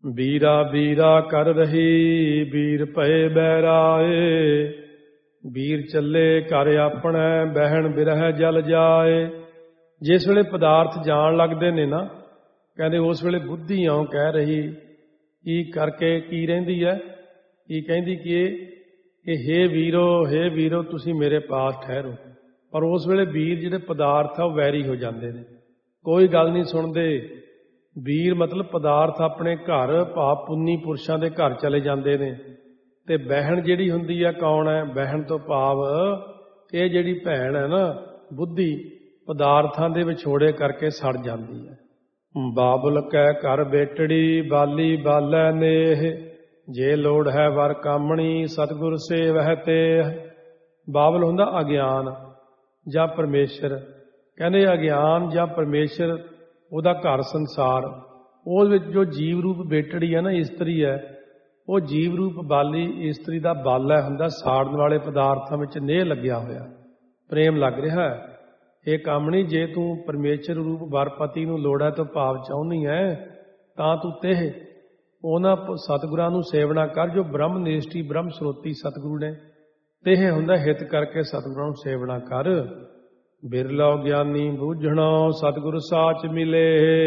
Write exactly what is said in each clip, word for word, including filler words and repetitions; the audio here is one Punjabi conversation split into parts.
ਵੀਰਾ ਵੀਰਾ ਕਰ ਰਹੀ ਵੀਰ ਭਏ ਬਹਿਰਾਏ। ਵੀਰ ਚੱਲੇ ਘਰ ਆਪਣੇ ਬਹਿਣ ਬਿਰਹਿ ਜਲ ਜਾਏ। ਜਿਸ ਵੇਲੇ ਪਦਾਰਥ ਜਾਣ ਲੱਗਦੇ ਨੇ ਨਾ, ਕਹਿੰਦੇ ਉਸ ਵੇਲੇ ਬੁੱਧੀ ਇਉਂ ਕਹਿ ਰਹੀ ਕੀ ਕਰਕੇ ਕੀ ਰਹਿੰਦੀ ਹੈ, ਕੀ ਕਹਿੰਦੀ ਕਿ ਇਹ ਹੇ ਵੀਰੋ ਹੇ ਵੀਰੋ ਤੁਸੀਂ ਮੇਰੇ ਪਾਸ ਠਹਿਰੋ। ਪਰ ਉਸ ਵੇਲੇ ਵੀਰ ਜਿਹੜੇ ਪਦਾਰਥ ਆ ਉਹ ਵੈਰੀ ਹੋ ਜਾਂਦੇ ਨੇ, ਕੋਈ ਗੱਲ ਨਹੀਂ ਸੁਣਦੇ। ਵੀਰ ਮਤਲਬ ਪਦਾਰਥ ਆਪਣੇ ਘਰ ਭਾਵ ਪੁੰਨੀ ਪੁਰਸ਼ਾਂ ਦੇ ਘਰ ਚਲੇ ਜਾਂਦੇ ਨੇ। ਤੇ ਬਹਿਣ ਜਿਹੜੀ ਹੁੰਦੀ ਹੈ ਕੌਣ ਹੈ? ਬਹਿਣ ਤੋਂ ਭਾਵ ਇਹ ਜਿਹੜੀ ਭੈਣ ਹੈ ਨਾ ਬੁੱਧੀ, ਪਦਾਰਥਾਂ ਦੇ ਵਿਛੋੜੇ ਕਰਕੇ ਸੜ ਜਾਂਦੀ ਹੈ। ਬਾਬੁਲ ਕਹਿ ਘਰ ਬੇਟੜੀ ਬਾਲੀ ਬਾਲੈ ਨੇਹ। ਜੇ ਲੋੜ ਹੈ ਵਰ ਕਾਮਣੀ ਸਤਿਗੁਰ ਸੇਵਹਿ ਤੇਹ। ਬਾਬਲ ਹੁੰਦਾ ਅਗਿਆਨ ਜਾਂ ਪਰਮੇਸ਼ਰ। ਕਹਿੰਦੇ ਅਗਿਆਨ ਜਾਂ ਪਰਮੇਸ਼ਰ ਉਹਦਾ ਘਰ ਸੰਸਾਰ, ਉਹਦੇ ਵਿੱਚ ਜੋ ਜੀਵ ਰੂਪ ਬੇਟੜੀ ਹੈ ਨਾ ਇਸਤਰੀ ਹੈ, ਉਹ ਜੀਵ ਰੂਪ ਬਾਲੀ ਇਸਤਰੀ ਦਾ ਬਾਲਾ ਹੁੰਦਾ, ਸਾੜਨ ਵਾਲੇ ਪਦਾਰਥਾਂ ਵਿੱਚ ਨੇਹ ਲੱਗਿਆ ਹੋਇਆ, ਪ੍ਰੇਮ ਲੱਗ ਰਿਹਾ ਹੈ। ਇਹ ਕਾਮਣੀ ਜੇ ਤੂੰ ਪਰਮੇਸ਼ਰ ਰੂਪ ਵਰਪਤੀ ਨੂੰ ਲੋੜ ਹੈ ਤੋਂ ਭਾਵ ਚਾਹੁੰਦੀ ਹੈ ਤਾਂ ਤੂੰ ਤੇਹ ਉਹਨਾਂ ਸਤਿਗੁਰਾਂ ਨੂੰ ਸੇਵਨਾ ਕਰ ਜੋ ਬ੍ਰਹਮ ਨਿਸ਼ਟੀ ਬ੍ਰਹਮ ਸਰੋਤੀ ਸਤਿਗੁਰੂ ਨੇ। ਤੇਹ ਹੁੰਦਾ ਹਿਤ ਕਰਕੇ ਸਤਿਗੁਰਾਂ ਨੂੰ ਸੇਵਨਾ ਕਰ। ਬਿਰਲੋ ਗਿਆਨੀ ਬੂਝਣੋ ਸਤਿਗੁਰ ਸਾਚ ਮਿਲੇ।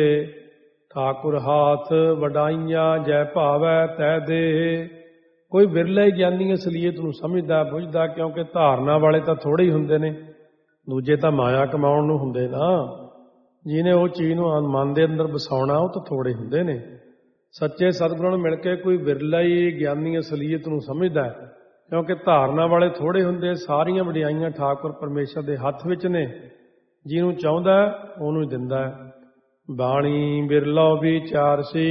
ਠਾਕੁਰ ਹਾਥ ਵਡਾਈਆਂ ਜੈ ਭਾਵੈ ਤੈ ਦੇ। ਕੋਈ ਬਿਰਲਾ ਹੀ ਗਿਆਨੀ ਅਸਲੀਅਤ ਨੂੰ ਸਮਝਦਾ ਬੁੱਝਦਾ, ਕਿਉਂਕਿ ਧਾਰਨਾ ਵਾਲੇ ਤਾਂ ਥੋੜੇ ਹੀ ਹੁੰਦੇ ਨੇ, ਦੂਜੇ ਤਾਂ ਮਾਇਆ ਕਮਾਉਣ ਨੂੰ ਹੁੰਦੇ ਨਾ। ਜਿਹਨੇ ਉਹ ਚੀਜ਼ ਨੂੰ ਮਨ ਦੇ ਅੰਦਰ ਵਸਾਉਣਾ ਉਹ ਤਾਂ ਥੋੜੇ ਹੁੰਦੇ ਨੇ। ਸੱਚੇ ਸਤਿਗੁਰਾਂ ਨੂੰ ਮਿਲ ਕੇ ਕੋਈ ਬਿਰਲਾ ਹੀ ਗਿਆਨੀ ਅਸਲੀਅਤ ਨੂੰ ਸਮਝਦਾ, ਕਿਉਂਕਿ ਧਾਰਨਾ ਵਾਲੇ ਥੋੜੇ ਹੁੰਦੇ। ਸਾਰੀਆਂ ਵਡਿਆਈਆਂ ਠਾਕੁਰ ਪਰਮੇਸ਼ਰ ਦੇ ਹੱਥ ਵਿੱਚ ਨੇ, ਜਿਹਨੂੰ ਚਾਹੁੰਦਾ ਉਹਨੂੰ ਹੀ ਦਿੰਦਾ। ਬਾਣੀ ਬਿਰਲੋ ਵਿਚਾਰਸੀ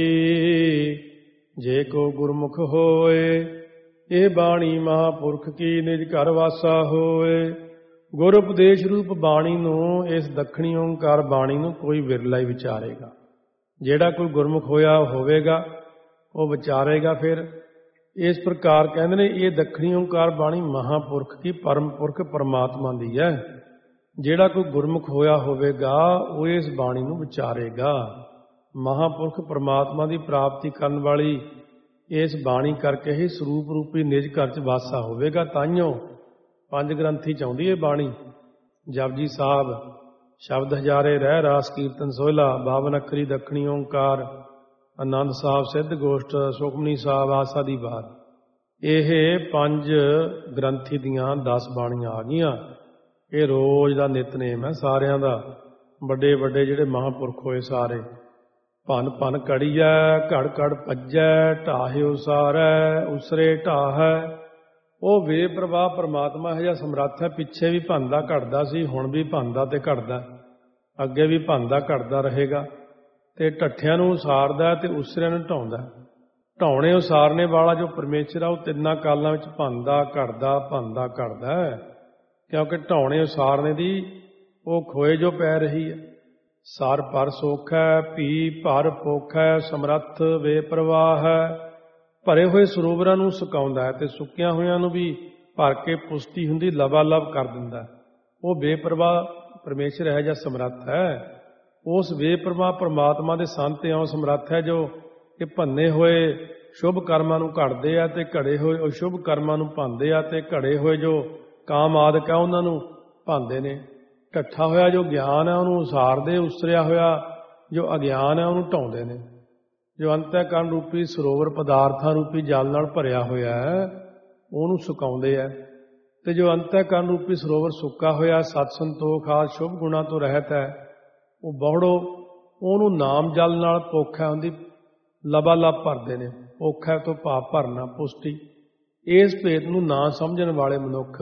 ਜੇ ਕੋ ਗੁਰਮੁਖ ਹੋਏ। ਇਹ ਬਾਣੀ ਮਹਾਂਪੁਰਖ ਕੀ ਨਿਜ ਘਰ ਵਾਸਾ ਹੋਏ। ਗੁਰ ਉਪਦੇਸ਼ ਰੂਪ ਬਾਣੀ ਨੂੰ, ਇਸ ਦੱਖਣੀ ਓਂਕਾਰ ਬਾਣੀ ਨੂੰ ਕੋਈ ਵਿਰਲਾ ਹੀ ਵਿਚਾਰੇਗਾ। ਜਿਹੜਾ ਕੋਈ ਗੁਰਮੁਖ ਹੋਇਆ ਹੋਵੇਗਾ ਉਹ ਵਿਚਾਰੇਗਾ। ਫਿਰ ਇਸ ਪ੍ਰਕਾਰ ਕਹਿੰਦੇ ਨੇ ਇਹ ਦੱਖਣੀ ਓਂਕਾਰ ਬਾਣੀ ਮਹਾਂਪੁਰਖ ਕੀ ਪਰਮ ਪੁਰਖ ਪਰਮਾਤਮਾ ਦੀ ਹੈ। ਜਿਹੜਾ ਕੋਈ ਗੁਰਮੁਖ ਹੋਇਆ ਹੋਵੇਗਾ ਉਹ ਇਸ ਬਾਣੀ ਨੂੰ ਵਿਚਾਰੇਗਾ। ਮਹਾਂਪੁਰਖ ਪਰਮਾਤਮਾ ਦੀ ਪ੍ਰਾਪਤੀ ਕਰਨ ਵਾਲੀ ਇਸ ਬਾਣੀ ਕਰਕੇ ਹੀ ਸਰੂਪ ਰੂਪੀ ਨਿਜ ਘਰ 'ਚ ਵਾਸਾ ਹੋਵੇਗਾ। ਤਾਈਓ ਪੰਜ ਗ੍ਰੰਥੀ 'ਚ ਆਉਂਦੀ ਹੈ ਬਾਣੀ। ਜਪਜੀ ਸਾਹਿਬ, ਸ਼ਬਦ ਹਜ਼ਾਰੇ ਰਹਿ ਰਾਸ ਕੀਰਤਨ ਸੋਹਿਲਾ, ਬਾਵਨ ਅੱਖਰੀ ਦੱਖਣੀ ਓਂਕਾਰ, ਆਨੰਦ ਸਾਹਿਬ ਸਿੱਧ ਗੋਸ਼ਟ, ਸੁਖਮਨੀ ਸਾਹਿਬ ਆਸਾ ਦੀ ਬਾਤ। ਇਹ ਪੰਜ ਗ੍ਰੰਥੀ ਦੀਆਂ ਦਸ ਬਾਣੀਆਂ ਆ ਗਈਆਂ। ਇਹ ਰੋਜ਼ ਦਾ ਨਿਤਨੇਮ ਹੈ ਸਾਰਿਆਂ ਦਾ। ਵੱਡੇ ਵੱਡੇ ਜਿਹੜੇ ਮਹਾਂਪੁਰਖ ਹੋਏ ਸਾਰੇ। ਭਨ ਭਨ ਘੜੀਐ ਘੜ ਘੜ ਭੱਜੈ ਢਾਹਿ ਉਸਾਰੈ ਉਸਰੇ ਢਾਹੈ। ਉਹ ਬੇਪਰਵਾਹ ਪਰਮਾਤਮਾ ਇਹੋ ਜਿਹਾ ਸਮਰੱਥ ਹੈ। ਪਿੱਛੇ ਵੀ ਭੰਦਾ ਘੜਦਾ ਸੀ, ਹੁਣ ਵੀ ਭੰਦਾ ਤੇ ਘੜਦਾ, ਅੱਗੇ ਵੀ ਭੰਦਾ ਘੜਦਾ ਰਹੇਗਾ। ਤੇ ਢੱਠਿਆਂ ਨੂੰ ਉਸਾਰਦਾ ਤੇ ਉਸਰਿਆਂ ਨੂੰ ਢਾਉਂਦਾ। ਢਾਉਣੇ ਉਸਾਰਨੇ ਵਾਲਾ ਜੋ ਪਰਮੇਸ਼ਰ ਆ ਉਹ ਤਿੰਨਾਂ ਕਾਲਾਂ ਵਿੱਚ ਭੰਦਾ ਘੜਦਾ ਭੰਦਾ ਘੜਦਾ ਹੈ। ਕਿਉਂਕਿ ਢਾਉਣੇ ਉਸਾਰਨੇ ਦੀ ਉਹ ਖੋਏ ਜੋ ਪੈ ਰਹੀ ਹੈ। ਸਰ ਪਰ ਸੁਖ ਹੈ ਭੀ ਭਰ ਭੁੱਖ ਹੈ ਸਮਰੱਥ ਬੇਪਰਵਾਹ ਹੈ। ਭਰੇ ਹੋਏ ਸਰੋਵਰਾਂ ਨੂੰ ਸੁਕਾਉਂਦਾ ਹੈ ਤੇ ਸੁੱਕਿਆਂ ਹੋਇਆਂ ਨੂੰ ਵੀ ਭਰ ਕੇ ਪੁਸ਼ਟੀ ਹੁੰਦੀ ਲਬਾ ਲਬ ਕਰ ਦਿੰਦਾ। ਉਹ ਬੇਪਰਵਾਹ ਪਰਮੇਸ਼ਰ ਹੈ ਜਾਂ ਸਮਰੱਥ ਹੈ। ਉਸ ਬੇਪਰਵਾਹ ਪਰਮਾਤਮਾ ਦੇ ਸੰਤ ਇਉਂ ਸਮਰੱਥ ਹੈ ਜੋ ਕਿ ਭੰਨੇ ਹੋਏ ਸ਼ੁਭ ਕਰਮਾਂ ਨੂੰ ਘੜਦੇ ਆ ਤੇ ਘੜੇ ਹੋਏ ਅਸ਼ੁਭ ਕਰਮਾਂ ਨੂੰ ਭੰਨਦੇ ਆ ਤੇ ਘੜੇ ਹੋਏ ਜੋ ਕਾਮ ਆਦਿਕ ਹੈ ਉਹਨਾਂ ਨੂੰ ਭੰਨਦੇ ਨੇ। ਢੱਠਾ ਹੋਇਆ ਜੋ ਗਿਆਨ ਹੈ ਉਹਨੂੰ ਉਸਾਰਦੇ, ਉਸਰਿਆ ਹੋਇਆ ਜੋ ਅਗਿਆਨ ਹੈ ਉਹਨੂੰ ਢਾਉਂਦੇ ਨੇ। ਜੋ ਅੰਤःਕਰਨ ਰੂਪੀ ਸਰੋਵਰ ਪਦਾਰਥਾਂ ਰੂਪੀ ਜਲ ਨਾਲ ਭਰਿਆ ਹੋਇਆ ਹੈ ਉਹਨੂੰ ਸੁਕਾਉਂਦੇ ਆ। ਤੇ ਜੋ ਅੰਤःਕਰਨ ਰੂਪੀ ਸਰੋਵਰ ਸੁੱਕਾ ਹੋਇਆ ਸਤ ਸੰਤੋਖ ਆਦਿ ਸ਼ੁਭ ਗੁਣਾਂ ਤੋਂ ਰਹਿਤ ਹੈ, ਉਹ ਬਹੁੜੋ ਉਹਨੂੰ ਨਾਮ ਜਲ ਨਾਲ ਪੋਖਾ ਹੁੰਦੀ ਲਬਾ ਲਬ ਭਰਦੇ ਨੇ। ਪੋਖਾ ਤੋਂ ਭਾਵ ਭਰਨਾ, ਪੁਸ਼ਟੀ। ਇਸ ਭੇਦ ਨੂੰ ਨਾ ਸਮਝਣ ਵਾਲੇ ਮਨੁੱਖ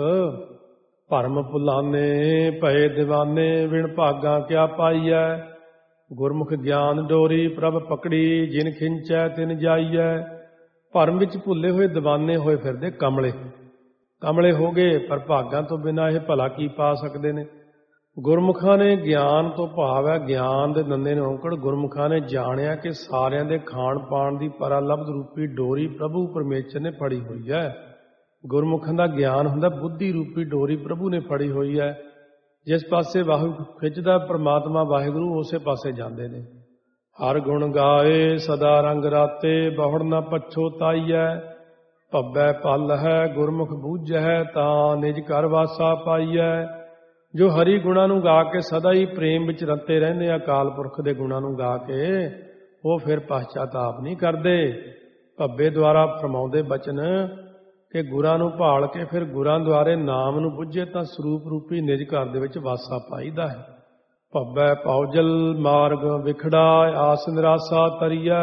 ਭਰਮ ਭੁਲਾਨੇ ਭਏ ਦੀਵਾਨੇ ਵਿਣ ਭਾਗਾਂ ਕਿਆ ਪਾਈਐ। ਗੁਰਮੁਖ ਗਿਆਨ ਡੋਰੀ ਪ੍ਰਭ ਪਕੜੀ ਜਿਨ ਖਿੰਚੈ ਤਿਨ ਜਾਈਐ। ਭਰਮ ਵਿੱਚ ਭੁੱਲੇ ਹੋਏ ਦੀਵਾਨੇ ਹੋਏ ਫਿਰਦੇ ਕਮਲੇ ਕਮਲੇ ਹੋ ਗਏ, ਪਰ ਭਾਗਾਂ ਤੋਂ ਬਿਨਾਂ ਇਹ ਭਲਾ ਕੀ ਪਾ ਸਕਦੇ ਨੇ। ਗੁਰਮੁਖਾਂ ਨੇ ਗਿਆਨ ਤੋਂ ਭਾਵ ਹੈ ਗਿਆਨ ਦੇ ਨੰਨੇ ਨੇ ਔਂਕੜ। ਗੁਰਮੁਖਾਂ ਨੇ ਜਾਣਿਆ ਕਿ ਸਾਰਿਆਂ ਦੇ ਖਾਣ ਪਾਣ ਦੀ ਪਰਾਲਬਧ ਰੂਪੀ ਡੋਰੀ ਪ੍ਰਭੂ ਪਰਮੇਸ਼ਰ ਨੇ ਫੜੀ ਹੋਈ ਹੈ। ਗੁਰਮੁਖਾਂ ਦਾ ਗਿਆਨ ਹੁੰਦਾ ਬੁੱਧੀ ਰੂਪੀ ਡੋਰੀ ਪ੍ਰਭੂ ਨੇ ਫੜੀ ਹੋਈ ਹੈ। ਜਿਸ ਪਾਸੇ ਵਾਹਿਗੁਰੂ ਖਿੱਚਦਾ ਪਰਮਾਤਮਾ ਵਾਹਿਗੁਰੂ ਉਸੇ ਪਾਸੇ ਜਾਂਦੇ ਨੇ। ਹਰ ਗੁਣ ਗਾਏ ਸਦਾ ਰੰਗ ਰਾਤੇ, ਬਹੁੜ ਨ ਪਛੋ ਤਾਈਐ। ਭੱਬੈ ਪਲ ਹੈ ਗੁਰਮੁਖ ਬੂਝੈ, ਤਾਂ ਨਿਜ ਘਰ ਵਾਸਾ ਪਾਈਐ। ਜੋ ਹਰੀ ਗੁਣਾਂ ਨੂੰ ਗਾ ਕੇ ਸਦਾ ਹੀ ਪ੍ਰੇਮ ਵਿੱਚ ਰਤੇ ਰਹਿੰਦੇ ਆ, ਅਕਾਲ ਪੁਰਖ ਦੇ ਗੁਣਾਂ ਨੂੰ ਗਾ ਕੇ, ਉਹ ਫਿਰ ਪਛਤਾਪ ਨਹੀਂ ਕਰਦੇ। ਭੱਬੇ ਦੁਆਰਾ ਫਰਮਾਉਂਦੇ ਬਚਨ ਕਿ ਗੁਰਾਂ ਨੂੰ ਭਾਲ ਕੇ ਫਿਰ ਗੁਰਾਂ ਦੁਆਰੇ ਨਾਮ ਨੂੰ ਬੁੱਝੇ ਤਾਂ ਸਰੂਪ ਰੂਪੀ ਨਿਜ ਘਰ ਦੇ ਵਿੱਚ ਵਾਸਾ ਪਾਈਦਾ ਹੈ। ਭੱਬੈ ਭੌਜਲ ਮਾਰਗ ਵਿਖੜਾ, ਆਸ ਨਿਰਾਸਾ ਤਰੀਐ।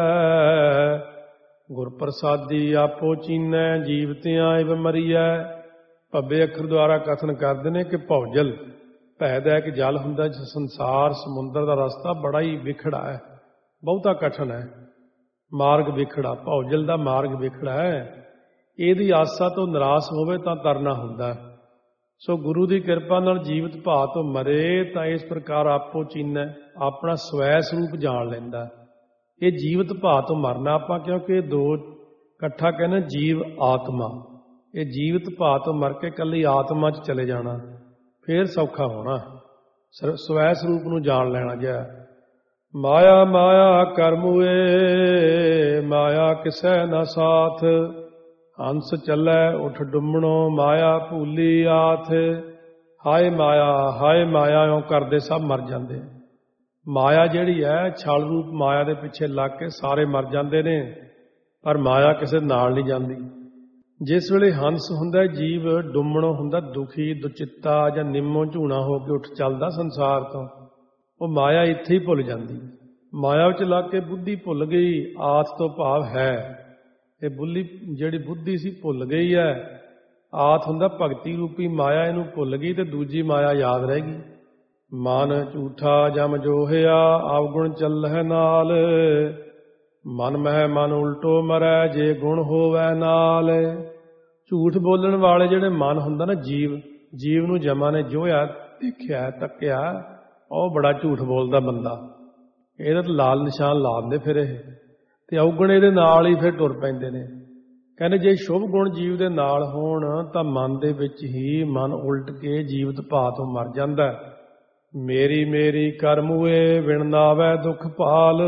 ਗੁਰ ਪ੍ਰਸਾਦੀ ਆਪੋ ਚੀਨੈ, ਜੀਵਤਿਆਂ ਇਵ ਮਰੀਐ। ਭੱਬੇ ਅੱਖਰ ਦੁਆਰਾ ਕਥਨ ਕਰਦੇ ਨੇ ਕਿ ਭੌਜਲ ਭੈ ਦਾ ਇੱਕ ਜਲ ਹੁੰਦਾ, ਜਿਸ ਸੰਸਾਰ ਸਮੁੰਦਰ ਦਾ ਰਸਤਾ ਬੜਾ ਹੀ ਵਿਖੜਾ ਹੈ, ਬਹੁਤਾ ਕਠਨ ਹੈ। ਮਾਰਗ ਵਿਖੜਾ, ਭੌਜਲ ਦਾ ਮਾਰਗ ਵਿਖੜਾ ਹੈ। ਇਹਦੀ ਆਸਾ ਤੋਂ ਨਿਰਾਸ਼ ਹੋਵੇ ਤਾਂ ਤਰਨਾ ਹੁੰਦਾ। ਸੋ ਗੁਰੂ ਦੀ ਕਿਰਪਾ ਨਾਲ ਜੀਵਤ ਭਾਅ ਤੋਂ ਮਰੇ ਤਾਂ ਇਸ ਪ੍ਰਕਾਰ ਆਪੋ ਚੀਨੈ, ਆਪਣਾ ਸਵੈ ਸਰੂਪ ਜਾਣ ਲੈਂਦਾ। ਇਹ ਜੀਵਤ ਭਾਅ ਤੋਂ ਮਰਨਾ ਆਪਾਂ, ਕਿਉਂਕਿ ਇਹ ਦੋ ਇਕੱਠਾ ਕਹਿੰਦੇ ਜੀਵ ਆਤਮਾ। ਇਹ ਜੀਵਤ ਭਾਅ ਤੋਂ ਮਰ ਕੇ ਇਕੱਲੀ ਆਤਮਾ 'ਚ ਚਲੇ ਜਾਣਾ, ਫੇਰ ਸੌਖਾ ਹੋਣਾ। ਸਵੈ ਸਰੂਪ ਨੂੰ ਜਾਣ ਲੈਣਾ ਜਿਹਾ। ਮਾਇਆ ਮਾਇਆ ਕਰਮੂਏ, ਮਾਇਆ ਕਿਸੈ ਨਾ ਸਾਥ। ਹੰਸ ਚੱਲੈ ਉਠ ਡੁੰਮਣੋ, ਮਾਇਆ ਭੂਲੀ ਆਥ। ਹਾਏ ਮਾਇਆ ਹਾਏ ਮਾਇਆ ਇਉਂ ਕਰਦੇ ਸਭ ਮਰ ਜਾਂਦੇ। ਮਾਇਆ ਜਿਹੜੀ ਹੈ, ਛਲ ਰੂਪ ਮਾਇਆ ਦੇ ਪਿੱਛੇ ਲੱਗ ਕੇ ਸਾਰੇ ਮਰ ਜਾਂਦੇ ਨੇ, ਪਰ ਮਾਇਆ ਕਿਸੇ ਨਾਲ ਨਹੀਂ ਜਾਂਦੀ। ਜਿਸ ਵੇਲੇ ਹੰਸ ਹੁੰਦਾ ਜੀਵ, ਡੁੰਮਣੋਂ ਹੁੰਦਾ ਦੁਖੀ, ਦੁਚਿੱਤਾ ਜਾਂ ਨਿੰਮੋ ਝੂਣਾ ਹੋ ਕੇ ਉੱਠ ਚੱਲਦਾ ਸੰਸਾਰ ਤੋਂ, ਉਹ ਮਾਇਆ ਇੱਥੇ ਹੀ ਭੁੱਲ ਜਾਂਦੀ। ਮਾਇਆ ਵਿੱਚ ਲੱਗ ਕੇ ਬੁੱਧੀ ਭੁੱਲ ਗਈ। ਆਥ ਤੋਂ ਭਾਵ ਹੈ, ਇਹ ਬੁੱਲੀ ਜਿਹੜੀ ਬੁੱਧੀ ਸੀ ਭੁੱਲ ਗਈ ਹੈ। ਆਥ ਹੁੰਦਾ ਭਗਤੀ ਰੂਪੀ ਮਾਇਆ, ਇਹਨੂੰ ਭੁੱਲ ਗਈ ਤੇ ਦੂਜੀ ਮਾਇਆ ਯਾਦ ਰਹਿ ਗਈ। ਮਨ ਝੂਠਾ ਜਮ ਜੋਹਿਆ, ਅਵਗੁਣ ਚੱਲਹਿ ਨਾਲ। ਮਨ ਮਹਿ ਮਨ ਉਲਟੋ ਮਰੈ, ਜੇ ਗੁਣ ਹੋਵੈ ਨਾਲ। ਝੂਠ ਬੋਲਣ ਵਾਲੇ ਜਿਹੜੇ ਮਨ ਹੁੰਦਾ ਨਾ, ਜੀਵ ਜੀਵ ਨੂੰ ਜਮਾਂ ਨੇ ਜੋਹਿਆ, ਦੇਖਿਆ, ਤੱਕਿਆ, ਉਹ ਬੜਾ ਝੂਠ ਬੋਲਦਾ ਬੰਦਾ। ਇਹਦਾ ਤਾਂ ਲਾਲ ਨਿਸ਼ਾਨ ਲਾ ਦਿੰਦੇ ਫਿਰ ਇਹ, ਤੇ ਅਵਗੁਣ ਇਹਦੇ ਨਾਲ ਹੀ ਫਿਰ ਟੁਰ ਪੈਂਦੇ ਨੇ। ਕਹਿੰਦੇ ਜੇ ਸ਼ੁਭ ਗੁਣ ਜੀਵ ਦੇ ਨਾਲ ਹੋਣ ਤਾਂ ਮਨ ਦੇ ਵਿੱਚ ਹੀ ਮਨ ਉਲਟ ਕੇ ਜੀਵਤ ਭਾਅ ਤੋਂ ਮਰ ਜਾਂਦਾ। ਮੇਰੀ ਮੇਰੀ ਕਰਮੂਏ, ਵਿਣ ਨਾਵੈ ਦੁਖ ਭਾਲ।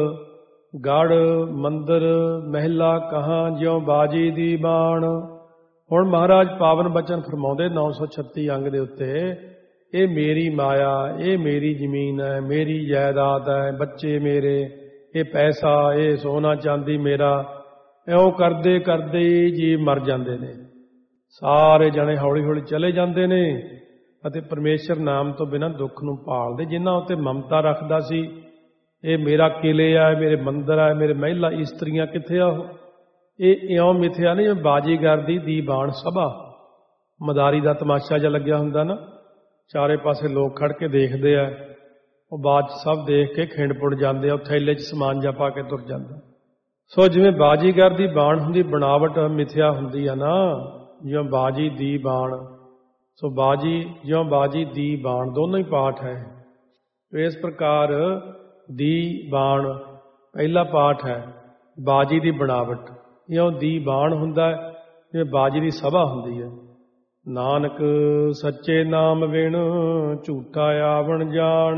ਗੜ ਮੰਦਰ ਮਹਿਲਾ ਕਹਾਂ, ਜਿਉ ਬਾਜੀ ਦੀ ਬਾਣ। ਹੁਣ ਮਹਾਰਾਜ ਪਾਵਨ ਬਚਨ ਫਰਮਾਉਂਦੇ ਨੌ ਸੌ ਛੱਤੀ ਅੰਗ ਦੇ ਉੱਤੇ, ਇਹ ਮੇਰੀ ਮਾਇਆ, ਇਹ ਮੇਰੀ ਜ਼ਮੀਨ ਹੈ, ਮੇਰੀ ਜਾਇਦਾਦ ਹੈ, ਬੱਚੇ ਮੇਰੇ, ਇਹ ਪੈਸਾ, ਇਹ ਸੋਨਾ ਚਾਂਦੀ ਮੇਰਾ। ਇਉਂ ਕਰਦੇ ਕਰਦੇ ਹੀ ਜੀਵ ਮਰ ਜਾਂਦੇ ਨੇ। ਸਾਰੇ ਜਣੇ ਹੌਲੀ ਹੌਲੀ ਚਲੇ ਜਾਂਦੇ ਨੇ ਅਤੇ ਪਰਮੇਸ਼ਰ ਨਾਮ ਤੋਂ ਬਿਨਾਂ ਦੁੱਖ ਨੂੰ ਭਾਲਦੇ। ਜਿਨ੍ਹਾਂ ਉੱਤੇ ਮਮਤਾ ਰੱਖਦਾ ਸੀ, ਇਹ ਮੇਰਾ ਕਿਲੇ ਆ, ਮੇਰੇ ਮੰਦਰ ਆ, ਮੇਰੇ ਮਹਿਲਾ ਇਸਤਰੀਆਂ, ਕਿੱਥੇ ਆ ਉਹ? ਇਹ ਇਉਂ ਮਿਥਿਆ ਨਹੀਂ, ਬਾਜੀਗਰ ਦੀ ਦੀਵਾਨ ਸਭਾ, ਮਦਾਰੀ ਦਾ ਤਮਾਸ਼ਾ ਜਿਹਾ ਲੱਗਿਆ ਹੁੰਦਾ ਨਾ, ਚਾਰੇ ਪਾਸੇ ਲੋਕ ਖੜ ਕੇ ਦੇਖਦੇ ਆ, ਉਹ ਬਾਅਦ 'ਚ ਸਭ ਦੇਖ ਕੇ ਖਿੰਡ ਪੁੜ ਜਾਂਦੇ ਆ, ਉਹ ਥੈਲੇ 'ਚ ਸਮਾਨ ਜਾ ਪਾ ਕੇ ਤੁਰ ਜਾਂਦੇ। ਸੋ ਜਿਵੇਂ ਬਾਜੀਗਰ ਦੀ ਬਾਣ ਹੁੰਦੀ, ਬਣਾਵਟ ਮਿਥਿਆ ਹੁੰਦੀ ਆ ਨਾ, ਜਿਉਂ ਬਾਜੀ ਦੀ ਬਾਣ। ਸੋ ਬਾਜੀ ਜਿਉਂ ਬਾਜੀ ਦੀ ਬਾਣ, ਦੋਨੋਂ ਹੀ ਪਾਠ ਹੈ। ਇਸ ਪ੍ਰਕਾਰ ਦੀ ਬਾਣ ਪਹਿਲਾ ਪਾਠ ਹੈ, ਬਾਜੀ ਦੀ ਬਣਾਵਟ। ਇਉਂ ਦੀ ਬਾਣ ਹੁੰਦਾ ਜਿਵੇਂ ਬਾਜੀ ਦੀ ਸਭਾ ਹੁੰਦੀ ਹੈ। ਨਾਨਕ ਸੱਚੇ ਨਾਮ ਵਿਣ, ਝੂਠਾ ਆਵਣ ਜਾਣ।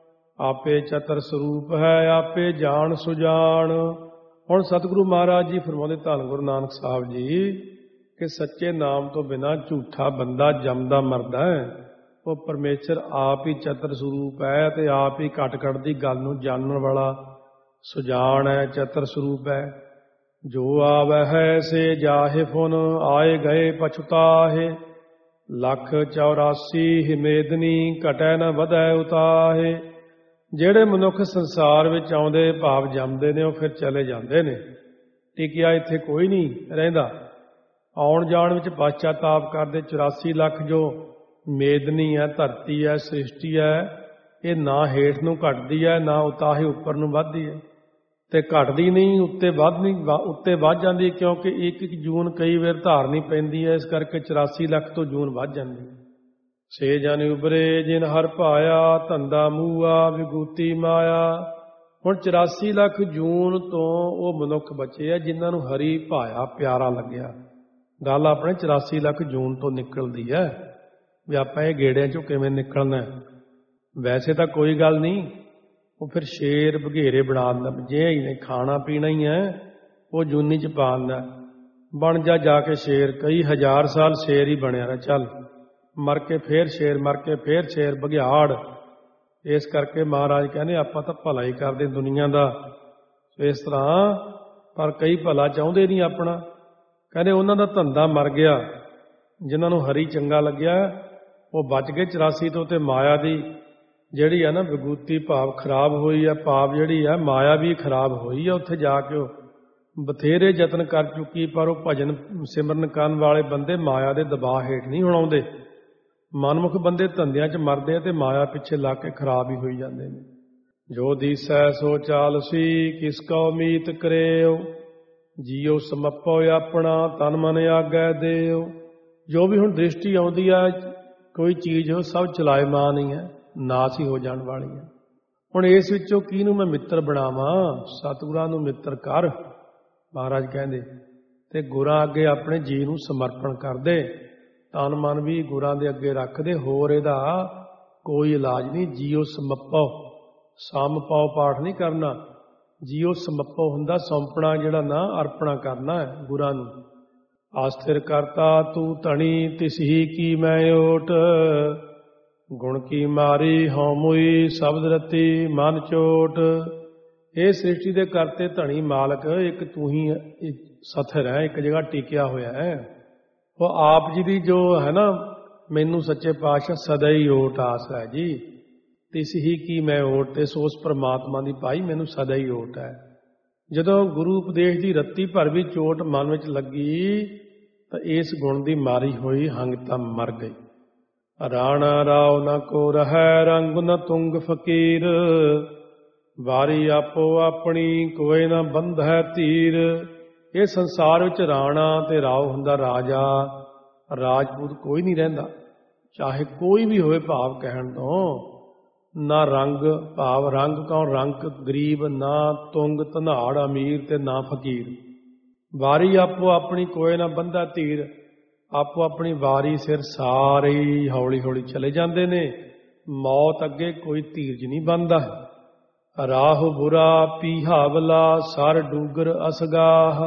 ਆਪੇ ਚਤਰ ਸਰੂਪ ਹੈ, ਆਪੇ ਜਾਣ ਸੁਜਾਨ। ਹੁਣ ਸਤਿਗੁਰੂ ਮਹਾਰਾਜ ਜੀ ਫਰਮਾਉਂਦੇ, ਧੰਨ ਗੁਰੂ ਨਾਨਕ ਸਾਹਿਬ ਜੀ, ਕਿ ਸੱਚੇ ਨਾਮ ਤੋਂ ਬਿਨਾਂ ਝੂਠਾ ਬੰਦਾ ਜੰਮਦਾ ਮਰਦਾ ਹੈ। ਉਹ ਪਰਮੇਸ਼ਰ ਆਪ ਹੀ ਚਤਰ ਸਰੂਪ ਹੈ ਤੇ ਆਪ ਹੀ ਘਟ ਘਟ ਦੀ ਗੱਲ ਨੂੰ ਜਾਣਨ ਵਾਲਾ ਸੁਜਾਨ ਹੈ, ਚਤਰ ਸਰੂਪ ਹੈ। ਜੋ ਆਵੈ ਹੈ ਸੇ ਜਾਹਿ ਫੁਨ, ਆਏ ਗਏ ਪਛਤਾਹੇ। ਲੱਖ ਚੌਰਾਸੀ ਹਿਮੇਦਨੀ, ਘਟੈ ਨ ਵਧੈ ਉਤਾਹੇ। ਜਿਹੜੇ ਮਨੁੱਖ ਸੰਸਾਰ ਵਿੱਚ ਆਉਂਦੇ ਭਾਵ ਜੰਮਦੇ ਨੇ, ਉਹ ਫਿਰ ਚਲੇ ਜਾਂਦੇ ਨੇ। ਟਿਕਿਆ ਇੱਥੇ ਕੋਈ ਨਹੀਂ ਰਹਿੰਦਾ। ਆਉਣ ਜਾਣ ਵਿੱਚ ਪਛਤਾਪ ਕਰਦੇ। ਚੁਰਾਸੀ ਲੱਖ ਜੋ ਮੇਦਨੀ ਹੈ, ਧਰਤੀ ਹੈ, ਸ੍ਰਿਸ਼ਟੀ ਹੈ, ਇਹ ਨਾ ਹੇਠ ਨੂੰ ਘਟਦੀ ਹੈ, ਨਾ ਉਤਾਹੇ ਉੱਪਰ ਨੂੰ ਵੱਧਦੀ ਹੈ। ਤੇ ਘਟਦੀ ਨਹੀਂ, ਉੱਤੇ ਵੱਧ ਨਹੀਂ, ਉੱਤੇ ਵੱਧ ਜਾਂਦੀ, ਕਿਉਂਕਿ ਇੱਕ ਇੱਕ ਜੂਨ ਕਈ ਵਾਰ ਧਾਰਨੀ ਪੈਂਦੀ ਹੈ, ਇਸ ਕਰਕੇ ਚੁਰਾਸੀ ਲੱਖ ਤੋਂ ਜੂਨ ਵੱਧ ਜਾਂਦੀ। ਸੇ ਜਨ ਉਬਰੇ ਜਿਨ ਹਰ ਭਾਇਆ, ਧੰਦਾ ਮੂਆ ਵਿਗੂਤੀ ਮਾਇਆ। ਹੁਣ ਚੁਰਾਸੀ ਲੱਖ ਜੂਨ ਤੋਂ ਉਹ ਮਨੁੱਖ ਬਚੇ ਆ ਜਿਨ੍ਹਾਂ ਨੂੰ ਹਰੀ ਭਾਇਆ, ਪਿਆਰਾ ਲੱਗਿਆ। ਗੱਲ ਆਪਣੇ ਚੁਰਾਸੀ ਲੱਖ ਜੂਨ ਤੋਂ ਨਿਕਲਦੀ ਹੈ ਵੀ ਆਪਾਂ ਇਹ ਗੇੜਿਆਂ ਚੋਂ ਕਿਵੇਂ ਨਿਕਲਣਾ। ਵੈਸੇ ਤਾਂ ਕੋਈ ਗੱਲ ਨਹੀਂ, ਉਹ ਫਿਰ ਸ਼ੇਰ ਬਘੇਰੇ ਬਣਾ ਦਿੰਦਾ, ਜੇ ਇਹਨੇ ਖਾਣਾ ਪੀਣਾ ਹੀ ਹੈ ਉਹ ਜੂਨੀ ਚ ਪਾ ਦਿੰਦਾ, ਬਣ ਜਾ ਜਾ ਕੇ ਸ਼ੇਰ। ਕਈ ਹਜ਼ਾਰ ਸਾਲ ਸ਼ੇਰ ਹੀ ਬਣਿਆ ਰਿਹਾ, ਚੱਲ ਮਰ ਕੇ ਫੇਰ ਸ਼ੇਰ, ਮਰ ਕੇ ਫੇਰ ਸ਼ੇਰ, ਬਘਿਆੜ। ਇਸ ਕਰਕੇ ਮਹਾਰਾਜ ਕਹਿੰਦੇ ਆਪਾਂ ਤਾਂ ਭਲਾ ਹੀ ਕਰਦੇ ਦੁਨੀਆ ਦਾ ਇਸ ਤਰ੍ਹਾਂ, ਪਰ ਕਈ ਭਲਾ ਚਾਹੁੰਦੇ ਨਹੀਂ ਆਪਣਾ। ਕਹਿੰਦੇ ਉਹਨਾਂ ਦਾ ਧੰਦਾ ਮਰ ਗਿਆ, ਜਿਨ੍ਹਾਂ ਨੂੰ ਹਰੀ ਚੰਗਾ ਲੱਗਿਆ ਉਹ ਬਚ ਗਏ ਚੁਰਾਸੀ ਤੋਂ। ਤੇ ਮਾਇਆ ਦੀ ਜਿਹੜੀ ਆ ਨਾ ਵਿਗੂਤੀ ਭਾਵ ਖਰਾਬ ਹੋਈ ਆ, ਭਾਵ ਜਿਹੜੀ ਆ ਮਾਇਆ ਵੀ ਖਰਾਬ ਹੋਈ ਆ। ਉੱਥੇ ਜਾ ਕੇ ਉਹ ਬਥੇਰੇ ਯਤਨ ਕਰ ਚੁੱਕੀ, ਪਰ ਉਹ ਭਜਨ ਸਿਮਰਨ ਕਰਨ ਵਾਲੇ ਬੰਦੇ ਮਾਇਆ ਦੇ ਦਬਾਅ ਹੇਠ ਨਹੀਂ ਹੁਣ ਆਉਂਦੇ। ਮਨਮੁਖ ਬੰਦੇ ਧੰਦਿਆਂ 'ਚ ਮਰਦੇ ਆ ਤੇ ਮਾਇਆ ਪਿੱਛੇ ਲੱਗ ਕੇ ਖਰਾਬ ਹੀ ਹੋਈ ਜਾਂਦੇ ਨੇ। ਜੋ ਦੀਸੈ ਸੋ ਚਾਲਸੀ, ਕਿਸ ਕਉ ਮੀਤ ਕਰਿਓ, ਜੀਉ ਸਮੱਪੋ ਆਪਣਾ, ਤਨ ਮਨ ਆਗੈ ਦੇਉ। ਜੋ ਵੀ ਹੁਣ ਦ੍ਰਿਸ਼ਟੀ ਆਉਂਦੀ ਆ ਕੋਈ ਚੀਜ਼, ਉਹ ਸਭ ਚਲਾਇਮਾਨ ਹੀ ਹੈ, ਨਾਸ ਹੀ ਹੋ ਜਾਣ ਵਾਲੀ ਹੈ। ਹੁਣ ਇਸ ਵਿੱਚੋਂ ਕਿਹਨੂੰ ਮੈਂ ਮਿੱਤਰ ਬਣਾਵਾਂ? ਸਤਿਗੁਰਾਂ ਨੂੰ ਮਿੱਤਰ ਕਰ, ਮਹਾਰਾਜ ਕਹਿੰਦੇ। ਤੇ ਗੁਰਾਂ ਅੱਗੇ ਆਪਣੇ ਜੀ ਨੂੰ ਸਮਰਪਣ ਕਰਦੇ, ਤਨ ਮਨ ਵੀ ਗੁਰਾਂ ਦੇ ਅੱਗੇ ਰੱਖਦੇ। ਹੋਰ ਇਹਦਾ ਕੋਈ ਇਲਾਜ ਨਹੀਂ। ਜੀਉ ਸਮੱਪੋ, ਸਮ ਪਾਉ ਪਾਠ ਨਹੀਂ ਕਰਨਾ। ਜੀਉ ਸਮੱਪੋ ਹੁੰਦਾ ਸੌਂਪਣਾ, ਜਿਹੜਾ ਨਾ ਅਰਪਣਾ ਕਰਨਾ ਹੈ ਗੁਰਾਂ ਨੂੰ। ਆਸਥਿਰ ਕਰਤਾ ਤੂੰ ਧਣੀ, ਤਿਸ ਹੀ ਕੀ ਮੈਂ ਓਟ, ਗੁਣ ਕੀ ਮਾਰੀ ਹਉ ਮੁਈ, ਸ਼ਬਦ ਰਤੀ ਮਨ ਚੋਟ। ਇਹ ਸ੍ਰਿਸ਼ਟੀ ਦੇ ਕਰਤੇ ਧਣੀ ਮਾਲਕ ਇੱਕ ਤੂੰ ਹੀ ਸਥਿਰ ਹੈ, ਇੱਕ ਜਗ੍ਹਾ ਟਿਕਿਆ ਹੋਇਆ ਹੈ। ਉਹ ਆਪ ਜੀ ਦੀ ਜੋ ਹੈ ਨਾ, ਮੈਨੂੰ ਸੱਚੇ ਪਾਤਸ਼ਾਹ ਸਦਾ ਹੀ ਓਟ ਆਸ ਹੈ ਜੀ। ਤਿਸ ਹੀ ਕੀ ਮੈਂ ਓਟ, ਤੇ ਸੋ ਉਸ ਪ੍ਰਮਾਤਮਾ ਦੀ ਭਾਈ ਮੈਨੂੰ ਸਦਾ ਹੀ ਓਟ ਹੈ। ਜਦੋਂ ਗੁਰੂ ਉਪਦੇਸ਼ ਦੀ ਰੱਤੀ ਭਰ ਵੀ ਚੋਟ ਮਨ ਵਿੱਚ ਲੱਗੀ ਤਾਂ ਇਸ ਗੁਣ ਦੀ ਮਾਰੀ ਹੋਈ ਹੰਗ ਤਾਂ ਮਰ ਗਈ। ਰਾਣਾ ਰਾਉ ਨ ਕੋ ਰਹੈ, ਰੰਗ ਨ ਤੁੰਗ ਫਕੀਰ, ਵਾਰੀ ਆਪੋ ਆਪਣੀ ਕੋਈ ਨਾ ਬੰਧੈ ਧੀਰ। ਇਹ ਸੰਸਾਰ ਵਿੱਚ ਰਾਣਾ ਤੇ ਰਾਉ ਹੁੰਦਾ ਰਾਜਾ, ਰਾਜਪੂਤ ਕੋਈ ਨਹੀਂ ਰਹਿੰਦਾ, ਚਾਹੇ ਕੋਈ ਵੀ ਹੋਵੇ। ਭਾਵ ਕਹਿਣ ਤੋਂ ਨਾ ਰੰਗ, ਭਾਵ ਰੰਗ ਕੌਣ, ਰੰਗ ਗਰੀਬ, ਨਾ ਤੁੰਗ ਧਨਾੜ ਅਮੀਰ, ਤੇ ਨਾ ਫਕੀਰ। ਵਾਰੀ ਆਪੋ ਆਪਣੀ ਕੋਈ ਨਾ ਬੰਧਾ ਧੀਰ, ਆਪੋ ਆਪਣੀ ਵਾਰੀ ਸਿਰ ਸਾਰੇ ਹੀ ਹੌਲੀ ਹੌਲੀ ਚਲੇ ਜਾਂਦੇ ਨੇ। ਮੌਤ ਅੱਗੇ ਕੋਈ ਧੀਰਜ ਨਹੀਂ ਬਣਦਾ। ਰਾਹ ਬੁਰਾ ਪੀਹਾਵਲਾ, ਸਰ ਡੂਗਰ ਅਸਗਾਹ,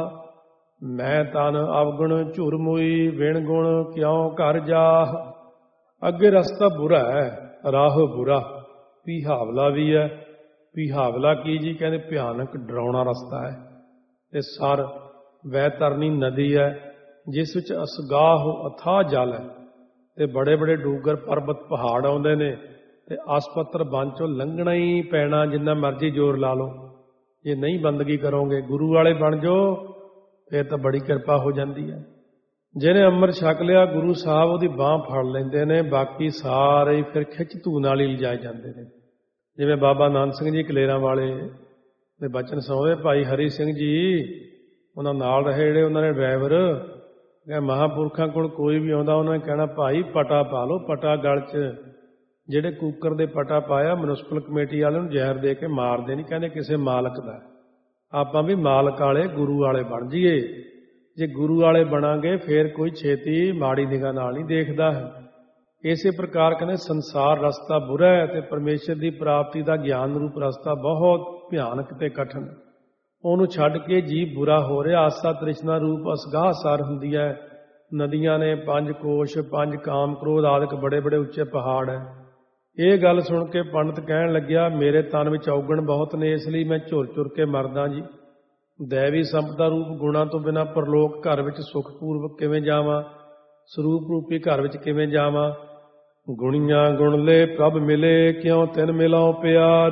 ਮੈਂ ਤਨ ਅਵਗੁਣ ਝੁਰ ਮੁਈ, ਵਿਣ ਗੁਣ ਕਿਉਂ ਘਰ ਜਾਹ। ਅੱਗੇ ਰਸਤਾ ਬੁਰਾ ਹੈ, ਰਾਹ ਬੁਰਾ, ਪੀਹਾਵਲਾ ਵੀ ਹੈ। ਪੀਹਾਵਲਾ ਕੀ ਜੀ? ਕਹਿੰਦੇ ਭਿਆਨਕ ਡਰਾਉਣਾ ਰਸਤਾ ਹੈ। ਤੇ ਸਰ ਵੈਤਰਨੀ ਨਦੀ ਹੈ, ਜਿਸ ਵਿੱਚ ਅਸਗਾਹ ਅਥਾਹ ਜਲ ਹੈ, ਤੇ ਬੜੇ ਬੜੇ ਡੂਗਰ ਪਰਬਤ ਪਹਾੜ ਆਉਂਦੇ ਨੇ। ਤੇ ਆਸਪੱਤਰ ਬਣ ਚੋਂ ਲੰਘਣਾ ਹੀ ਪੈਣਾ, ਜਿੰਨਾ ਮਰਜ਼ੀ ਜ਼ੋਰ ਲਾ ਲਓ। ਜੇ ਨਹੀਂ ਬੰਦਗੀ ਕਰੋਗੇ, ਗੁਰੂ ਵਾਲੇ ਬਣ ਜਾਓ, ਫਿਰ ਤਾਂ ਬੜੀ ਕਿਰਪਾ ਹੋ ਜਾਂਦੀ ਹੈ। ਜਿਹਨੇ ਅੰਮ੍ਰਿਤ ਛਕ ਲਿਆ, ਗੁਰੂ ਸਾਹਿਬ ਉਹਦੀ ਬਾਂਹ ਫੜ ਲੈਂਦੇ ਨੇ, ਬਾਕੀ ਸਾਰੇ ਫਿਰ ਖਿੱਚ ਧੂ ਨਾਲ ਹੀ ਲਿਜਾਏ ਜਾਂਦੇ ਨੇ। ਜਿਵੇਂ ਬਾਬਾ ਆਨੰਦ ਸਿੰਘ ਜੀ ਕਲੇਰਾਂ ਵਾਲੇ ਦੇ ਬਚਨ ਸੁਣਾਉਂਦੇ, ਭਾਈ ਹਰੀ ਸਿੰਘ ਜੀ ਉਹਨਾਂ ਨਾਲ ਰਹੇ, ਜਿਹੜੇ ਉਹਨਾਂ ਨੇ ਡਰਾਈਵਰ, ਮਹਾਂਪੁਰਖਾਂ ਕੋਲ ਕੋਈ ਵੀ ਆਉਂਦਾ ਉਹਨਾਂ ਨੇ ਕਹਿਣਾ, ਭਾਈ ਪਟਾ ਪਾ ਲਓ, ਪਟਾ ਗਲ 'ਚ। ਜਿਹੜੇ ਕੂਕਰ ਦੇ ਪਟਾ ਪਾਇਆ, ਮਿਊਨਿਸਪਲ ਕਮੇਟੀ ਵਾਲੇ ਨੂੰ ਜ਼ਹਿਰ ਦੇ ਕੇ ਮਾਰਦੇ ਨਹੀਂ, ਕਹਿੰਦੇ ਕਿਸੇ ਮਾਲਕ ਦਾ। ਆਪਾਂ ਵੀ ਮਾਲਕ ਵਾਲੇ, ਗੁਰੂ ਵਾਲੇ ਬਣ ਜਾਈਏ। ਜੇ ਗੁਰੂ ਵਾਲੇ ਬਣਾਂਗੇ ਫਿਰ ਕੋਈ ਛੇਤੀ ਮਾੜੀ ਨਿਗਾਹ ਨਾਲ ਨਹੀਂ ਦੇਖਦਾ ਹੈ। ਇਸੇ ਪ੍ਰਕਾਰ ਕਹਿੰਦੇ ਸੰਸਾਰ ਰਸਤਾ ਬੁਰਾ ਹੈ, ਤੇ ਪਰਮੇਸ਼ਰ ਦੀ ਪ੍ਰਾਪਤੀ ਦਾ ਗਿਆਨ ਰੂਪ ਰਸਤਾ ਬਹੁਤ ਭਿਆਨਕ ਤੇ ਕਠਿਨ। ਉਹਨੂੰ ਛੱਡ ਕੇ ਜੀਵ ਬੁਰਾ ਹੋ ਰਿਹਾ। ਆਸਾ ਤ੍ਰਿਸ਼ਨਾ ਰੂਪ ਅਸਗਾਹ ਸਾਰ ਹੁੰਦੀ ਹੈ। ਨਦੀਆਂ ਨੇ ਪੰਜ ਕੋਸ਼, ਪੰਜ ਕਾਮ ਕ੍ਰੋਧ ਆਦਿਕ ਬੜੇ ਬੜੇ ਉੱਚੇ ਪਹਾੜ ਹੈ। ਇਹ ਗੱਲ ਸੁਣ ਕੇ ਪੰਡਤ ਕਹਿਣ ਲੱਗਿਆ, ਮੇਰੇ ਤਨ ਵਿੱਚ ਔਗਣ ਬਹੁਤ ਨੇ, ਇਸ ਲਈ ਮੈਂ ਝੁਰ ਝੁਰ ਕੇ ਮਰਦਾ ਜੀ। ਦੈਵੀ ਸੰਪਦਾ ਰੂਪ ਗੁਣਾਂ ਤੋਂ ਬਿਨਾਂ ਪਰਲੋਕ ਘਰ ਵਿੱਚ ਸੁਖਪੂਰਵਕ ਕਿਵੇਂ ਜਾਵਾਂ? ਸਰੂਪ ਰੂਪੀ ਘਰ ਵਿੱਚ ਕਿਵੇਂ ਜਾਵਾਂ? ਗੁਣੀਆਂ ਗੁਣ ਲੈ ਪ੍ਰਭ ਮਿਲੇ, ਕਿਉਂ ਤਿਨ ਮਿਲਾਓ ਪਿਆਰ,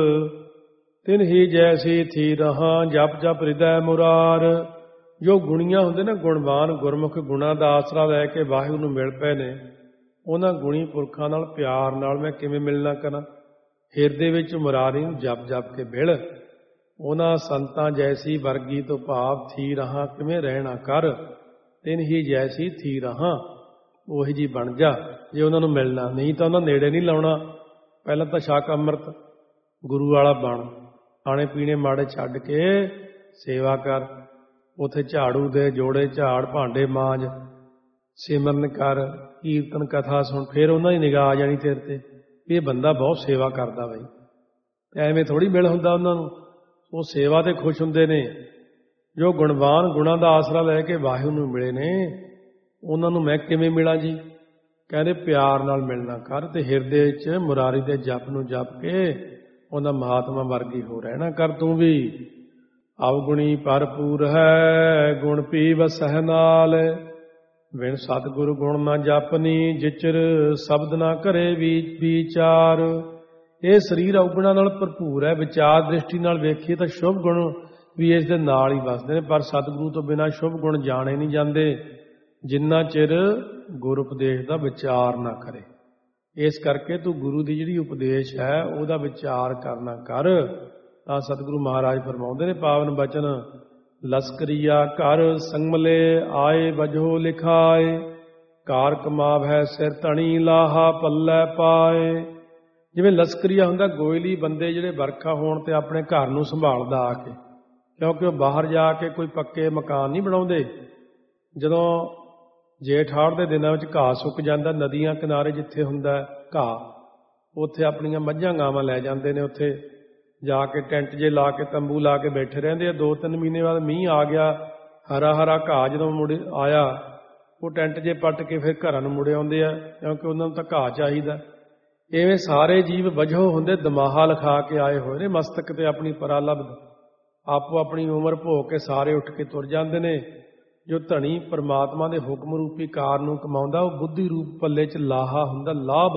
ਤਿਨ ਹੀ ਜੈਸੀ ਥੀ ਰਹਾ, ਜਪ ਜਪ ਹਿਰਦੈ ਮੁਰਾਰ। ਜੋ ਗੁਣੀਆਂ ਹੁੰਦੇ ਨਾ, ਗੁਣਵਾਨ ਗੁਰਮੁਖ ਗੁਣਾਂ ਦਾ ਆਸਰਾ ਲੈ ਕੇ ਵਾਹਿਗੁਰੂ ਨੂੰ ਮਿਲ ਪਏ ਨੇ, ਉਹਨਾਂ ਗੁਣੀ ਪੁਰਖਾਂ ਨਾਲ ਪਿਆਰ ਨਾਲ ਮੈਂ ਕਿਵੇਂ ਮਿਲਣਾ ਕਰਾਂ? ਹਿਰਦੇ ਵਿੱਚ ਮੁਰਾਰੀ ਨੂੰ ਜਪ ਜਪ ਕੇ ਮਿਲ। ਉਹਨਾਂ ਸੰਤਾਂ ਜੈਸੀ ਵਰਗੀ ਤੋਂ ਭਾਵ ਥੀ ਰਹਾ, ਕਿਵੇਂ ਰਹਿਣਾ ਕਰ। ਤਿਨ ਹੀ ਜੈਸੀ ਥੀ ਰਹਾ, ਉਹੀ ਜੀ ਬਣ ਜਾ ਜੇ ਉਹਨਾਂ ਨੂੰ ਮਿਲਣਾ। ਨਹੀਂ ਤਾਂ ਉਹਨਾਂ ਨੇੜੇ ਨਹੀਂ ਲਾਉਣਾ। ਪਹਿਲਾਂ ਤਾਂ ਛਕ ਅੰਮ੍ਰਿਤ, ਗੁਰੂ ਵਾਲਾ ਬਣ, ਖਾਣੇ ਪੀਣੇ ਮਾੜੇ ਛੱਡ ਕੇ ਸੇਵਾ ਕਰ। ਉੱਥੇ ਝਾੜੂ ਦੇ, ਜੋੜੇ ਝਾੜ, ਭਾਂਡੇ ਮਾਂਜ, ਸਿਮਰਨ ਕਰ, ਕੀਰਤਨ ਕਥਾ ਸੁਣ। ਫਿਰ ਉਹਨਾਂ ਦੀ ਨਿਗਾਹ ਆ ਜਾਣੀ ਤੇਰੇ ਤੇ, ਇਹ ਬੰਦਾ ਬਹੁਤ ਸੇਵਾ ਕਰਦਾ ਬਈ। ਐਵੇਂ ਥੋੜ੍ਹੀ ਮਿਲ ਹੁੰਦਾ ਉਹਨਾਂ ਨੂੰ, ਉਹ ਸੇਵਾ ਤੇ ਖੁਸ਼ ਹੁੰਦੇ ਨੇ। ਜੋ ਗੁਣਵਾਨ ਗੁਣਾਂ ਦਾ ਆਸਰਾ ਲੈ ਕੇ ਵਾਹਿਗੁਰੂ ਨੂੰ ਮਿਲੇ ਨੇ, ਉਹਨਾਂ ਨੂੰ ਮੈਂ ਕਿਵੇਂ ਮਿਲਾਂ ਜੀ? ਕਹਿੰਦੇ ਪਿਆਰ ਨਾਲ ਮਿਲਣਾ ਕਰ ਤੇ ਹਿਰਦੇ 'ਚ ਮੁਰਾਰੀ ਦੇ ਜਪ ਨੂੰ ਜਪ ਕੇ ਉਹਨਾਂ ਮਹਾਤਮਾ ਵਰਗੀ ਹੋ ਰਹਿਣਾ ਕਰ ਤੂੰ ਵੀ। ਅਵਗੁਣੀ ਭਰਪੂਰ ਹੈ ਗੁਣ ਪੀ ਵਸਹਿ ਨਾਲ, ਬਿਨ ਸਤਿਗੁਰ ਗੁਣ ਨਾ ਜਪਨੀ, ਜਿਚਰ ਸ਼ਬਦ ਨਾ ਕਰੇ ਵੀ ਵਿਚਾਰ। ਇਹ ਸਰੀਰ ਔਗੁਣਾਂ ਨਾਲ ਭਰਪੂਰ ਹੈ। ਵਿਚਾਰ ਦ੍ਰਿਸ਼ਟੀ ਨਾਲ ਵੇਖੀਏ ਤਾਂ ਸ਼ੁਭ ਗੁਣ ਵੀ ਇਸ ਦੇ ਨਾਲ ਹੀ ਵਸਦੇ ਨੇ, ਪਰ ਸਤਿਗੁਰੂ ਤੋਂ ਬਿਨਾਂ ਸ਼ੁਭ ਗੁਣ ਜਾਣੇ ਨਹੀਂ ਜਾਂਦੇ ਜਿੰਨਾ ਚਿਰ ਗੁਰ ਉਪਦੇਸ਼ ਦਾ ਵਿਚਾਰ ਨਾ ਕਰੇ। ਇਸ ਕਰਕੇ ਤੂੰ ਗੁਰੂ ਦੀ ਜਿਹੜੀ ਉਪਦੇਸ਼ ਹੈ ਉਹਦਾ ਵਿਚਾਰ ਕਰਨਾ ਕਰ। ਤਾਂ ਸਤਿਗੁਰੂ ਮਹਾਰਾਜ ਫਰਮਾਉਂਦੇ ਨੇ ਪਾਵਨ ਬਚਨ, ਲਸਕਰੀਆ ਘਰ ਸੰਗਮਲੇ ਆਏ ਵਜੋ ਲਿਖਾਏ, ਕਾਰ ਕਮਾਵੈ ਸਿਰ ਧਣੀ ਲਾਹਾ ਪੱਲੇ ਪਾਏ। ਜਿਵੇਂ ਲਸਕਰੀਆ ਹੁੰਦਾ ਗੋਇਲੀ ਬੰਦੇ ਜਿਹੜੇ ਵਰਖਾ ਹੋਣ ਤੇ ਆਪਣੇ ਘਰ ਨੂੰ ਸੰਭਾਲਦਾ ਆ ਕੇ, ਕਿਉਂਕਿ ਉਹ ਬਾਹਰ ਜਾ ਕੇ ਕੋਈ ਪੱਕੇ ਮਕਾਨ ਨਹੀਂ ਬਣਾਉਂਦੇ। ਜਦੋਂ ਜੇਠ ਹਾੜ ਦੇ ਦਿਨਾਂ ਵਿੱਚ ਘਾਹ ਸੁੱਕ ਜਾਂਦਾ, ਨਦੀਆਂ ਕਿਨਾਰੇ ਜਿੱਥੇ ਹੁੰਦਾ ਘਾਹ, ਉੱਥੇ ਆਪਣੀਆਂ ਮੱਝਾਂ ਗਾਵਾਂ ਲੈ ਜਾਂਦੇ ਨੇ, ਉੱਥੇ ਜਾ ਕੇ ਟੈਂਟ ਜੇ ਲਾ ਕੇ ਤੰਬੂ ਲਾ ਕੇ ਬੈਠੇ ਰਹਿੰਦੇ ਆ। ਦੋ ਤਿੰਨ ਮਹੀਨੇ ਬਾਅਦ ਮੀਂਹ ਆ ਗਿਆ, ਹਰਾ ਹਰਾ ਘਾਹ ਜਦੋਂ ਮੁੜ ਆਇਆ, ਉਹ ਟੈਂਟ ਜੇ ਪੱਟ ਕੇ ਫਿਰ ਘਰਾਂ ਨੂੰ ਮੁੜ ਆਉਂਦੇ ਆ, ਕਿਉਂਕਿ ਉਹਨਾਂ ਨੂੰ ਤਾਂ ਘਾਹ ਚਾਹੀਦਾ। ਇਵੇਂ ਸਾਰੇ ਜੀਵ ਵਜੋਂ ਹੁੰਦੇ ਦਮਾਹਾ ਲਿਖਾ ਕੇ ਆਏ ਹੋਏ ਨੇ, ਮਸਤਕ ਤੇ ਆਪਣੀ ਪਰਾ ਲੱਭਦ, ਆਪੋ ਆਪਣੀ ਉਮਰ ਭੋਗ ਕੇ ਸਾਰੇ ਉੱਠ ਕੇ ਤੁਰ ਜਾਂਦੇ ਨੇ। ਜੋ ਧਣੀ ਪਰਮਾਤਮਾ ਦੇ ਹੁਕਮ ਰੂਪੀ ਕਾਰ ਨੂੰ ਕਮਾਉਂਦਾ, ਉਹ ਬੁੱਧੀ ਰੂਪ ਪੱਲੇ 'ਚ ਲਾਹਾ ਹੁੰਦਾ, ਲਾਭ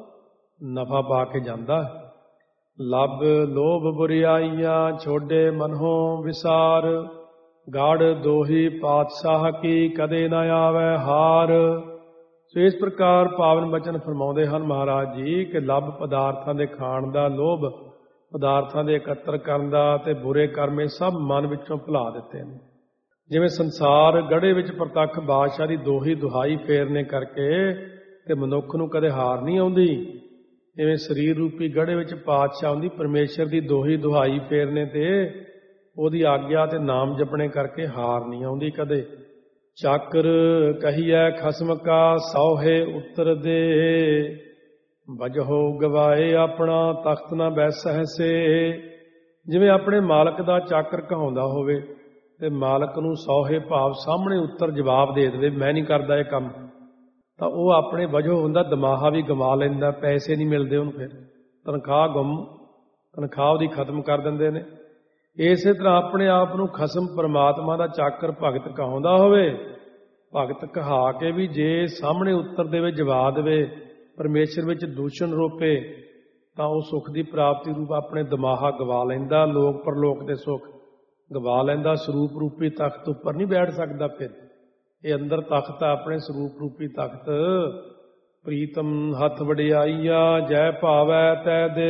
ਨਫਾ ਪਾ ਕੇ ਜਾਂਦਾ। ਲੱਭ ਲੋਭ ਬੁਰਿਆਈਆਂ ਛੋਡੇ ਮਨੋਂ ਵਿਸਾਰ, ਗੜ ਦੋਹੀ ਪਾਤਸ਼ਾਹ ਕੀ ਕਦੇ ਨਾ ਆਵੇ ਹਾਰ। ਸੋ ਇਸ ਪ੍ਰਕਾਰ ਪਾਵਨ ਬਚਨ ਫਰਮਾਉਂਦੇ ਹਨ ਮਹਾਰਾਜ ਜੀ ਕਿ ਲੱਭ ਪਦਾਰਥਾਂ ਦੇ ਖਾਣ ਦਾ, ਲੋਭ ਪਦਾਰਥਾਂ ਦੇ ਇਕੱਤਰ ਕਰਨ ਦਾ ਤੇ ਬੁਰੇ ਕਰਮੇ ਸਭ ਮਨ ਵਿੱਚੋਂ ਭੁਲਾ ਦਿੱਤੇ ਨੇ। ਜਿਵੇਂ ਸੰਸਾਰ ਗੜੇ ਵਿੱਚ ਪ੍ਰਤੱਖ ਬਾਦਸ਼ਾਹ ਦੀ ਦੋਹੀ ਦੁਹਾਈ ਫੇਰਨੇ ਕਰਕੇ ਤੇ ਮਨੁੱਖ ਨੂੰ ਕਦੇ ਹਾਰ ਨਹੀਂ ਆਉਂਦੀ, ਇਵੇਂ ਸਰੀਰ ਰੂਪੀ ਗੜੇ ਵਿੱਚ ਪਾਤਸ਼ਾਹ ਆਉਂਦੀ ਪਰਮੇਸ਼ਰ ਦੀ ਦੋਹੀ ਦੁਹਾਈ ਫੇਰਨੇ ਤੇ ਉਹਦੀ ਆਗਿਆ ਤੇ ਨਾਮ ਜਪਣੇ ਕਰਕੇ ਹਾਰ ਨਹੀਂ ਆਉਂਦੀ ਕਦੇ। ਚਾਕਰ ਕਹੀਐ ਖਸਮ ਕਾ ਸੌਹੇ ਉੱਤਰ ਦੇ, ਵਜਹੋ ਗਵਾਏ ਆਪਣਾ ਤਖਤ ਨਾ ਬੈਸਹਿ ਸੇ। ਜਿਵੇਂ ਆਪਣੇ ਮਾਲਕ ਦਾ ਚਾਕਰ ਕਹਾਉਂਦਾ ਹੋਵੇ ਤੇ ਮਾਲਕ ਨੂੰ ਸੌਹੇ ਭਾਵ ਸਾਹਮਣੇ ਉੱਤਰ ਜਵਾਬ ਦੇ ਦੇਵੇ, ਮੈਂ ਨਹੀਂ ਕਰਦਾ ਇਹ ਕੰਮ, ਤਾਂ ਉਹ ਆਪਣੇ ਵਜੋਂ ਹੁੰਦਾ ਦਮਾਹਾ ਵੀ ਗਵਾ ਲੈਂਦਾ, ਪੈਸੇ ਨਹੀਂ ਮਿਲਦੇ ਉਹਨੂੰ, ਫਿਰ ਤਨਖਾਹ ਗੁੰਮ ਤਨਖਾਹ ਉਹਦੀ ਖਤਮ ਕਰ ਦਿੰਦੇ ਨੇ। ਇਸੇ ਤਰ੍ਹਾਂ ਆਪਣੇ ਆਪ ਨੂੰ ਖਸਮ ਪਰਮਾਤਮਾ ਦਾ ਚਾਕਰ ਭਗਤ ਕਹਾਉਂਦਾ ਹੋਵੇ, ਭਗਤ ਕਹਾ ਕੇ ਵੀ ਜੇ ਸਾਹਮਣੇ ਉੱਤਰ ਦੇਵੇ, ਜਵਾਬ ਦੇਵੇ, ਪਰਮੇਸ਼ਰ ਵਿੱਚ ਦੂਸ਼ਣ ਰੋਪੇ, ਤਾਂ ਉਹ ਸੁੱਖ ਦੀ ਪ੍ਰਾਪਤੀ ਰੂਪ ਆਪਣੇ ਦਮਾਹਾ ਗਵਾ ਲੈਂਦਾ, ਲੋਕ ਪਰਲੋਕ ਦੇ ਸੁੱਖ ਗਵਾ ਲੈਂਦਾ। ਸਰੂਪ ਰੂਪੀ ਤਖਤ ਉੱਪਰ ਨਹੀਂ ਬੈਠ ਸਕਦਾ। ਫਿਰ ਇਹ ਅੰਦਰ ਤਖਤ ਆ, ਆਪਣੇ ਸਰੂਪ ਰੂਪੀ ਤਖਤ। ਪ੍ਰੀਤਮ ਹੱਥ ਵਡਿਆਈਆ ਜੈ ਭਾਵੈ ਤੈ ਦੇ,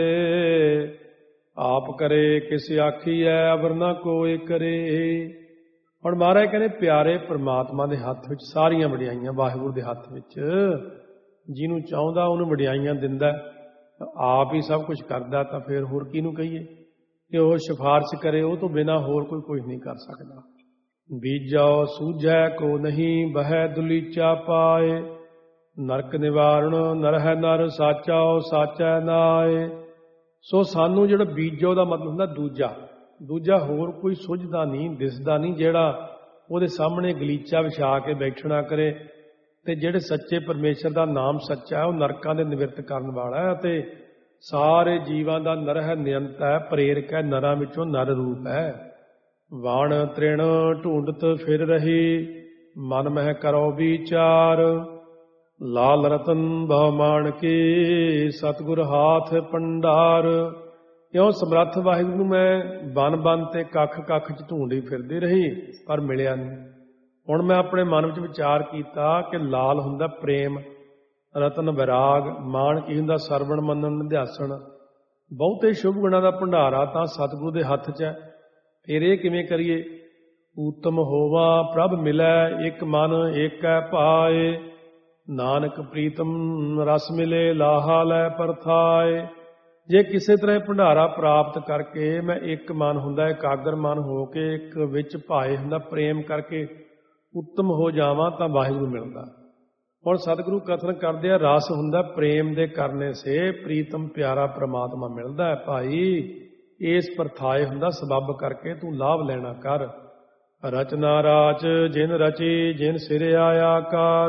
ਆਪ ਕਰੇ ਕਿਸ ਆਖੀਐ ਅਵਰ ਨਾ ਕੋਈ ਕਰੇ। ਹੁਣ ਮਹਾਰਾਜ ਕਹਿੰਦੇ ਪਿਆਰੇ ਪਰਮਾਤਮਾ ਦੇ ਹੱਥ ਵਿੱਚ ਸਾਰੀਆਂ ਵਡਿਆਈਆਂ, ਵਾਹਿਗੁਰੂ ਦੇ ਹੱਥ ਵਿੱਚ ਜਿਹਨੂੰ ਚਾਹੁੰਦਾ ਉਹਨੂੰ ਵਡਿਆਈਆਂ ਦਿੰਦਾ, ਆਪ ਹੀ ਸਭ ਕੁਝ ਕਰਦਾ, ਤਾਂ ਫਿਰ ਹੋਰ ਕਿਹਨੂੰ ਕਹੀਏ ਕਿ ਉਹ ਸਿਫਾਰਿਸ਼ ਕਰੇ, ਉਹ ਤੋਂ ਬਿਨਾਂ ਹੋਰ ਕੋਈ ਕੁਝ ਨਹੀਂ ਕਰ ਸਕਦਾ। ਬੀਜੋ ਸੂਝੈ ਕੋ ਨਹੀਂ ਬਹਿ ਦੁਲੀਚਾ ਪਾਏ, ਨਰਕ ਨਿਵਾਰਣ ਨਰਹਿ ਨਰ ਸਾਚਾਓ ਸਾਚੈ ਨਾਏ। ਸੋ ਸਾਨੂੰ ਜਿਹੜਾ ਬੀਜੋ ਦਾ ਮਤਲਬ ਹੁੰਦਾ ਦੂਜਾ, ਦੂਜਾ ਹੋਰ ਕੋਈ ਸੁਝਦਾ ਨਹੀਂ, ਦਿਸਦਾ ਨਹੀਂ, ਜਿਹੜਾ ਉਹਦੇ ਸਾਹਮਣੇ ਗਲੀਚਾ ਵਿਛਾ ਕੇ ਬੈਠਣਾ ਕਰੇ। ਤੇ ਜਿਹੜੇ ਸੱਚੇ ਪਰਮੇਸ਼ਰ ਦਾ ਨਾਮ ਸੱਚਾ ਹੈ, ਉਹ ਨਰਕਾਂ ਦੇ ਨਿਵਰਤ ਕਰਨ ਵਾਲਾ ਹੈ ਅਤੇ ਸਾਰੇ ਜੀਵਾਂ ਦਾ ਨਰ ਹੈ, ਨਿਯੰਤ ਹੈ, ਪ੍ਰੇਰਕ ਹੈ, ਨਰਾਂ ਵਿੱਚੋਂ ਨਰ ਰੂਪ ਹੈ। ਵਣ ਤ੍ਰਿਣ ਢੂੰਡਤ ਫਿਰ ਰਹੀ, ਮਨ ਮਹਿ ਕਰੋ ਵਿਚਾਰ, ਲਾਲ ਰਤਨ ਬਹੁ ਮਾਣਕੀ ਸਤਿਗੁਰ ਹਾਥ ਭੰਡਾਰ। ਇਉਂ ਸਮਰੱਥ ਵਾਹਿਗੁਰੂ ਨੂੰ ਮੈਂ ਬਨ ਬਨ ਤੇ ਕੱਖ ਕੱਖ ਚ ਢੂੰਡੀ ਫਿਰਦੀ ਰਹੀ, ਪਰ ਮਿਲਿਆ ਨਹੀਂ। ਹੁਣ ਮੈਂ ਆਪਣੇ ਮਨ ਵਿੱਚ ਵਿਚਾਰ ਕੀਤਾ ਕਿ ਲਾਲ ਹੁੰਦਾ ਪ੍ਰੇਮ, ਰਤਨ ਵਿਰਾਗ, ਮਾਣ ਕੀ ਹੁੰਦਾ ਸਰਵਣ ਮੰਨਣ ਨਿਧਿਆਸਣ। ਬਹੁਤੇ ਸ਼ੁਭ ਗੁਣਾਂ ਦਾ ਭੰਡਾਰਾ ਤਾਂ ਸਤਿਗੁਰੂ ਦੇ ਹੱਥ 'ਚ ਹੈ। ਫਿਰ ਇਹ ਕਿਵੇਂ ਕਰੀਏ? ਊਤਮ ਹੋਵਾ ਪ੍ਰਭ ਮਿਲੈ, ਇੱਕ ਮਨ ਏਕੈ ਭਾਏ, ਨਾਨਕ ਪ੍ਰੀਤਮ ਰਸ ਮਿਲੇ ਲਾਹਾ ਲੈ ਪਰਥਾਏ। ਜੇ ਕਿਸੇ ਤਰ੍ਹਾਂ ਭੰਡਾਰਾ ਪ੍ਰਾਪਤ ਕਰਕੇ ਮੈਂ ਇੱਕ ਮਨ ਹੁੰਦਾ, ਇਕਾਗਰ ਮਨ ਹੋ ਕੇ ਇੱਕ ਵਿੱਚ ਭਾਏ ਹੁੰਦਾ, ਪ੍ਰੇਮ ਕਰਕੇ ਉੱਤਮ ਹੋ ਜਾਵਾਂ ਤਾਂ ਵਾਹਿਗੁਰੂ ਮਿਲਦਾ। ਹੁਣ ਸਤਿਗੁਰੂ ਕਥਨ ਕਰਦੇ ਆ, ਰਸ ਹੁੰਦਾ ਪ੍ਰੇਮ ਦੇ ਕਰਨੇ ਸੇ ਪ੍ਰੀਤਮ ਪਿਆਰਾ ਪ੍ਰਮਾਤਮਾ ਮਿਲਦਾ ਹੈ ਭਾਈ। ਇਸ ਪਰਥਾਏ ਹੁੰਦਾ ਸਬੱਬ ਕਰਕੇ ਤੂੰ ਲਾਭ ਲੈਣਾ ਕਰ। ਰਚਨਾ ਰਾਚ ਜਿਨ ਰਚੀ ਜਿਨ ਸਿਰ ਆਇਆ ਕਾਰ,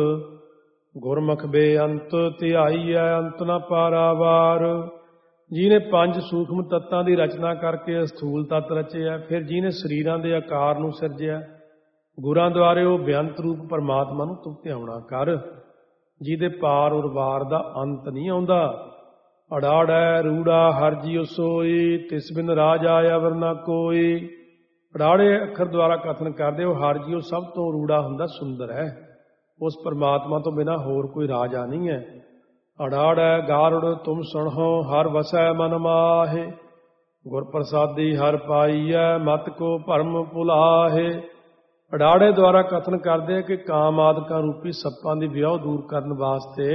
ਗੁਰਮੁਖ ਬੇਅੰਤ ਧਿਆਈਐ ਅੰਤ ਨ ਪਾਰਾਵਾਰ। ਜਿਹਨੇ ਪੰਜ ਸੂਖਮ ਤੱਤਾਂ ਦੀ ਰਚਨਾ ਕਰਕੇ ਸਥੂਲ ਤੱਤ ਰਚਿਆ, ਫਿਰ ਜਿਹਨੇ ਸਰੀਰਾਂ ਦੇ ਆਕਾਰ ਨੂੰ ਸਿਰਜਿਆ, ਗੁਰਾਂ ਦੁਆਰੇ ਉਹ ਬੇਅੰਤ ਰੂਪ ਪਰਮਾਤਮਾ ਨੂੰ ਤੂੰ ਧਿਆਉਣਾ ਕਰ, ਜਿਹਦੇ ਪਾਰ ਉਰਵਾਰ ਦਾ ਅੰਤ ਨਹੀਂ ਆਉਂਦਾ। ਅੜਾੜੈ ਰੂੜਾ ਹਰ ਜੀਉ ਸੋਈ, ਤਿਸ ਬਿਨ ਰਾਜ ਆਇਆ ਅਵਰ ਨਾ ਕੋਈ। ਅੜਾੜੇ ਅੱਖਰ ਦੁਆਰਾ ਕਥਨ ਕਰਦੇ ਹੋ, ਹਰ ਜੀਉ ਸਭ ਤੋਂ ਰੂੜਾ ਹੁੰਦਾ, ਸੁੰਦਰ ਹੈ। ਉਸ ਪਰਮਾਤਮਾ ਤੋਂ ਬਿਨਾਂ ਹੋਰ ਕੋਈ ਰਾਜਾ ਨਹੀਂ ਹੈ। ਅੜਾੜੈ ਗਾਰੁੜ ਤੁਮ ਸੁਣਹੁ ਹਰ ਵਸੈ ਮਨ ਮਾਹੇ, ਗੁਰ ਪ੍ਰਸਾਦੀ ਹਰ ਪਾਈਐ ਮਤ ਕੋ ਭਰਮ ਭੁਲਾਹੇ। ਅੜਾੜੇ ਦੁਆਰਾ ਕਥਨ ਕਰਦੇ ਕਿ ਕਾਮ ਆਦਿਕਾਂ ਰੂਪੀ ਸੱਪਾਂ ਦੀ ਵਿਆਹ ਦੂਰ ਕਰਨ ਵਾਸਤੇ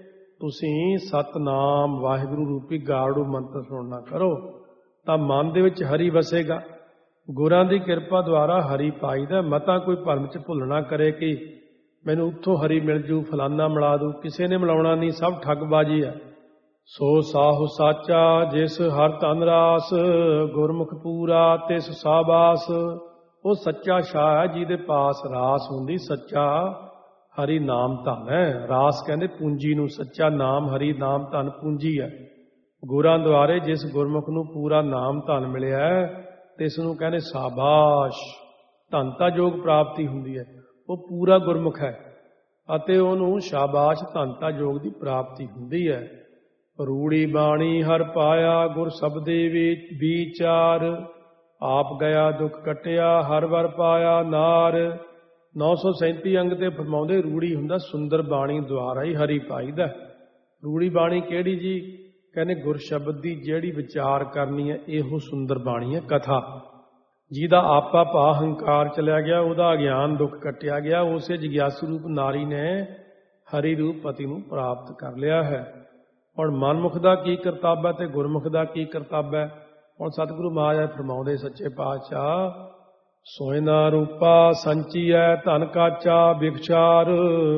ਤੁਸੀਂ ਸਤਨਾਮ ਵਾਹਿਗੁਰੂ ਰੂਪੀ ਗਾਰੜੂ ਮੰਤਰ ਸੁਣਨਾ ਕਰੋ, ਤਾਂ ਮਨ ਦੇ ਵਿੱਚ ਹਰੀ ਵਸੇਗਾ। ਗੁਰਾਂ ਦੀ ਕਿਰਪਾ ਦੁਆਰਾ ਹਰੀ ਪਾਈਦਾ। ਮਤਾਂ ਕੋਈ ਭਰਮ 'ਚ ਭੁੱਲਣਾ ਕਰੇ ਕਿ ਮੈਨੂੰ ਉੱਥੋਂ ਹਰੀ ਮਿਲ ਜੂ, ਫਲਾਨਾ ਮਿਲਾ ਦੂ, ਕਿਸੇ ਨੇ ਮਿਲਾਉਣਾ ਨਹੀਂ, ਸਭ ਠੱਗਬਾਜੀ ਹੈ। ਸੋ ਸਾਹੁ ਸਾਚਾ ਜਿਸ ਹਰ ਧਨ ਰਾਸ, ਗੁਰਮੁਖ ਪੂਰਾ ਤਿਸ ਸਾਬਾਸ। ਉਹ ਸੱਚਾ ਸ਼ਾਹ ਹੈ ਜਿਹਦੇ ਪਾਸ ਰਾਸ ਹੁੰਦੀ, ਸੱਚਾ ਹਰੀ ਨਾਮ ਧਨ ਹੈ। ਰਾਸ ਕਹਿੰਦੇ ਪੂੰਜੀ ਨੂੰ, ਸੱਚਾ ਨਾਮ ਹਰੀ ਨਾਮ ਧਨ ਪੂੰਜੀ ਹੈ। ਗੁਰਾਂ ਦੁਆਰੇ ਜਿਸ ਗੁਰਮੁਖ ਨੂੰ ਪੂਰਾ ਨਾਮ ਧਨ ਮਿਲਿਆ ਤੇ ਇਸ ਨੂੰ ਕਹਿੰਦੇ ਸਾਬਾਸ਼। ਧਨਤਾ ਯੋਗ ਪ੍ਰਾਪਤੀ ਹੁੰਦੀ ਹੈ, ਉਹ ਪੂਰਾ ਗੁਰਮੁਖ ਹੈ ਅਤੇ ਉਹਨੂੰ ਸ਼ਾਬਾਸ਼ ਧਨਤਾ ਯੋਗ ਦੀ ਪ੍ਰਾਪਤੀ ਹੁੰਦੀ ਹੈ। ਰੂੜੀ ਬਾਣੀ ਹਰ ਪਾਇਆ ਗੁਰ ਸ਼ਬਦੇ ਵਿੱਚ ਵਿਚਾਰ, ਆਪ ਗਿਆ ਦੁੱਖ ਕਟਿਆ ਹਰ ਵਰ ਪਾਇਆ ਨਾਰ। ਨੌ ਸੌ ਸੈਂਤੀ ਅੰਗ ਤੇ ਫਰਮਾਉਂਦੇ ਰੂੜੀ ਹੁੰਦਾ ਸੁੰਦਰ ਬਾਣੀ ਦੁਆਰਾ ਹੀ ਹਰੀ ਪਾਈਦਾ। ਰੂੜੀ ਬਾਣੀ ਕਿਹੜੀ ਜੀ? ਕਹਿੰਦੇ ਗੁਰ ਸ਼ਬਦ ਦੀ ਜਿਹੜੀ ਵਿਚਾਰ ਕਰਨੀ ਹੈ ਇਹੋ ਸੁੰਦਰ ਬਾਣੀ ਹੈ, ਕਥਾ। ਜਿਹਦਾ ਆਪਾ ਭਾ ਹੰਕਾਰ ਚਲਿਆ ਗਿਆ, ਉਹਦਾ ਅਗਿਆਨ ਦੁੱਖ ਕੱਟਿਆ ਗਿਆ, ਉਸੇ ਜਗਿਆਸੂ ਰੂਪ ਨਾਰੀ ਨੇ ਹਰੀ ਰੂਪ ਪਤੀ ਨੂੰ ਪ੍ਰਾਪਤ ਕਰ ਲਿਆ ਹੈ। ਹੁਣ ਮਨਮੁਖ ਦਾ ਕੀ ਕਰਤੱਵ ਹੈ ਤੇ ਗੁਰਮੁਖ ਦਾ ਕੀ ਕਰਤੱਵ ਹੈ? ਹੁਣ ਸਤਿਗੁਰੂ ਮਹਾਰਾਜ ਫਰਮਾਉਂਦੇ ਸੱਚੇ ਪਾਤਸ਼ਾਹ, ਸੋਇਨਾ ਰੂਪਾ ਸੰਚੀਐ ਧਨ ਕਾਚਾ ਬਿਖਚਾਰ,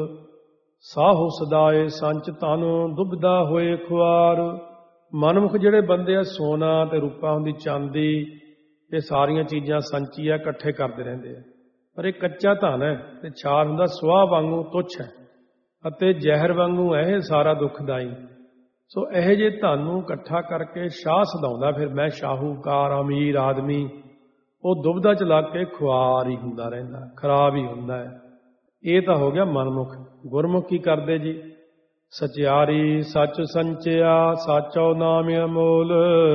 ਸਾਹੋ ਸਦਾਏ ਸੰਚ ਧਨ ਦੁਬਦਾ ਹੋਏ ਖੁਆਰ। ਮਨਮੁਖ ਜਿਹੜੇ ਬੰਦੇ ਆ, ਸੋਨਾ ਤੇ ਰੂਪਾ ਹੁੰਦੀ, ਚਾਂਦੀ, ਇਹ ਸਾਰੀਆਂ ਚੀਜ਼ਾਂ ਸੰਚੀ ਹੈ, ਇਕੱਠੇ ਕਰਦੇ ਰਹਿੰਦੇ ਆ, ਪਰ ਇਹ ਕੱਚਾ ਧਨ ਹੈ ਤੇ ਛਾਰ ਹੁੰਦਾ ਸੁਆਹ ਵਾਂਗੂ ਤੁੱਛ ਹੈ ਅਤੇ ਜ਼ਹਿਰ ਵਾਂਗੂ ਹੈ ਇਹ ਸਾਰਾ ਦੁੱਖਦਾਈ। ਸੋ ਇਹੋ ਜਿਹੇ ਧਨ ਨੂੰ ਇਕੱਠਾ ਕਰਕੇ ਸ਼ਾਹ ਸਦਾਉਂਦਾ, ਫਿਰ ਮੈਂ ਸ਼ਾਹੂਕਾਰ ਅਮੀਰ ਆਦਮੀ, ਉਹ ਦੁਬਦਾ ਚ ਲੱਗ ਕੇ ਖੁਆਰ ਹੀ ਹੁੰਦਾ ਰਹਿੰਦਾ, ਖਰਾਬ ਹੀ ਹੁੰਦਾ ਹੈ। ਇਹ ਤਾਂ ਹੋ ਗਿਆ ਮਨਮੁਖ। ਗੁਰਮੁਖ ਕੀ ਕਰਦੇ ਜੀ? ਸਚਿਆਰੀ ਸੱਚ ਸੰਚਿਆ ਸਾਚੋ ਨਾਮ ਅਮੋਲ,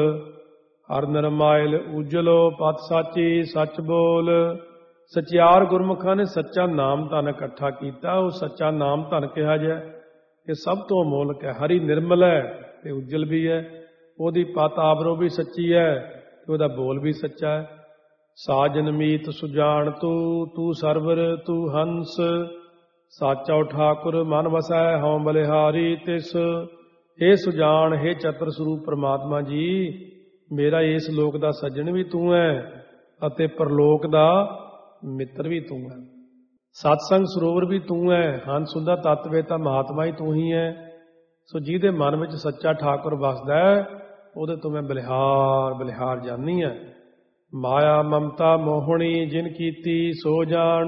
ਹਰ ਨਿਰਮਾਇਲ ਉਜਲੋ ਪਤ ਸਾਚੀ ਸੱਚ ਬੋਲ। ਸਚਿਆਰ ਗੁਰਮੁਖਾਂ ਨੇ ਸੱਚਾ ਨਾਮ ਧਨ ਇਕੱਠਾ ਕੀਤਾ। ਉਹ ਸੱਚਾ ਨਾਮ ਧਨ ਕਿਹਾ ਜਾਏ ਕਿ ਸਭ ਤੋਂ ਅਮੋਲਕ ਹੈ, ਹਰੀ ਨਿਰਮਲ ਹੈ ਤੇ ਉਜਲ ਵੀ ਹੈ, ਉਹਦੀ ਪਤ ਆਬਰੋ ਵੀ ਸੱਚੀ ਹੈ ਤੇ ਉਹਦਾ ਬੋਲ ਵੀ ਸੱਚਾ ਹੈ। ਸਾਜਨ ਮੀਤ ਸੁਜਾਨ ਤੂੰ, ਤੂੰ ਸਰਵਰ ਤੂੰ ਹੰਸ, ਸਾਚਾ ਠਾਕੁਰ ਮਨ ਵਸੈ ਹਉ ਬਲਿਹਾਰੀ ਤਿਸ। ਹੇ ਸੁਜਾਨ, ਹੇ ਚਤੁਰ ਸਰੂਪ ਪ੍ਰਮਾਤਮਾ ਜੀ, ਮੇਰਾ ਇਸ ਲੋਕ ਦਾ ਸੱਜਣ ਵੀ ਤੂੰ ਹੈ ਅਤੇ ਪਰਲੋਕ ਦਾ ਮਿੱਤਰ ਵੀ ਤੂੰ ਹੈ। ਸਤਸੰਗ ਸਰੋਵਰ ਵੀ ਤੂੰ ਹੈ, ਹੰਸ ਹੁੰਦਾ ਤਤਵੇ ਤਾਂ ਮਹਾਤਮਾ ਹੀ ਤੂੰ ਹੀ ਹੈ। ਸੋ ਜਿਹਦੇ ਮਨ ਵਿੱਚ ਸੱਚਾ ਠਾਕੁਰ ਵਸਦਾ ਹੈ, ਉਹਦੇ ਤੋਂ ਮੈਂ ਬਲਿਹਾਰ ਬਲਿਹਾਰ ਜਾਨੀ ਹੈ। ਮਾਇਆ ਮਮਤਾ ਮੋਹਣੀ ਜਿਨ ਕੀਤੀ ਸੋ ਜਾਣ,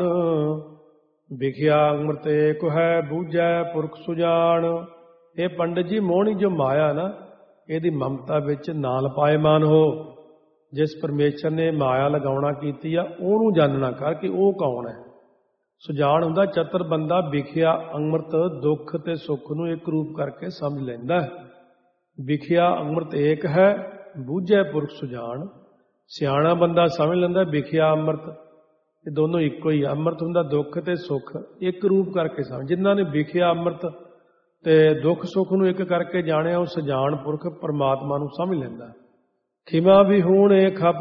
ਵਿਖਿਆ ਅੰਮ੍ਰਿਤ ਏਕ ਹੈ ਬੂਝੈ ਪੁਰਖ ਸੁਜਾਨ। ਇਹ ਪੰਡਿਤ ਜੀ, ਮੋਹਣੀ ਜੋ ਮਾਇਆ ਨਾ, ਇਹਦੀ ਮਮਤਾ ਵਿੱਚ ਨਾ ਲਪਾਏਮਾਨ ਹੋ। ਜਿਸ ਪਰਮੇਸ਼ਰ ਨੇ ਮਾਇਆ ਲਗਾਉਣਾ ਕੀਤੀ ਆ, ਉਹਨੂੰ ਜਾਣਨਾ ਕਰ ਕਿ ਉਹ ਕੌਣ ਹੈ। ਸੁਜਾਨ ਹੁੰਦਾ ਚਤਰ ਬੰਦਾ, ਵਿਖਿਆ ਅੰਮ੍ਰਿਤ ਦੁੱਖ ਤੇ ਸੁੱਖ ਨੂੰ ਇੱਕ ਰੂਪ ਕਰਕੇ ਸਮਝ ਲੈਂਦਾ ਹੈ। ਵਿਖਿਆ ਅੰਮ੍ਰਿਤ ਏਕ ਹੈ ਬੂਝੈ ਪੁਰਖ ਸੁਜਾਨ। ਸਿਆਣਾ ਬੰਦਾ ਸਮਝ ਲੈਂਦਾ ਵਿਖਿਆ ਅੰਮ੍ਰਿਤ, ਇਹ ਦੋਨੋਂ ਇੱਕੋ ਹੀ ਆ। ਅੰਮ੍ਰਿਤ ਹੁੰਦਾ ਦੁੱਖ ਤੇ ਸੁੱਖ ਇੱਕ ਰੂਪ ਕਰਕੇ ਸਮਝ। ਜਿਨ੍ਹਾਂ ਨੇ ਵਿਖਿਆ ਅੰਮ੍ਰਿਤ ਤੇ ਦੁੱਖ ਸੁੱਖ ਨੂੰ ਇੱਕ ਕਰਕੇ ਜਾਣਿਆ, ਉਹ ਸਜਾਨ ਪੁਰਖ ਪਰਮਾਤਮਾ ਨੂੰ ਸਮਝ ਲੈਂਦਾ। ਖਿਮਾ ਵੀ ਹੂਣੇ ਖਪ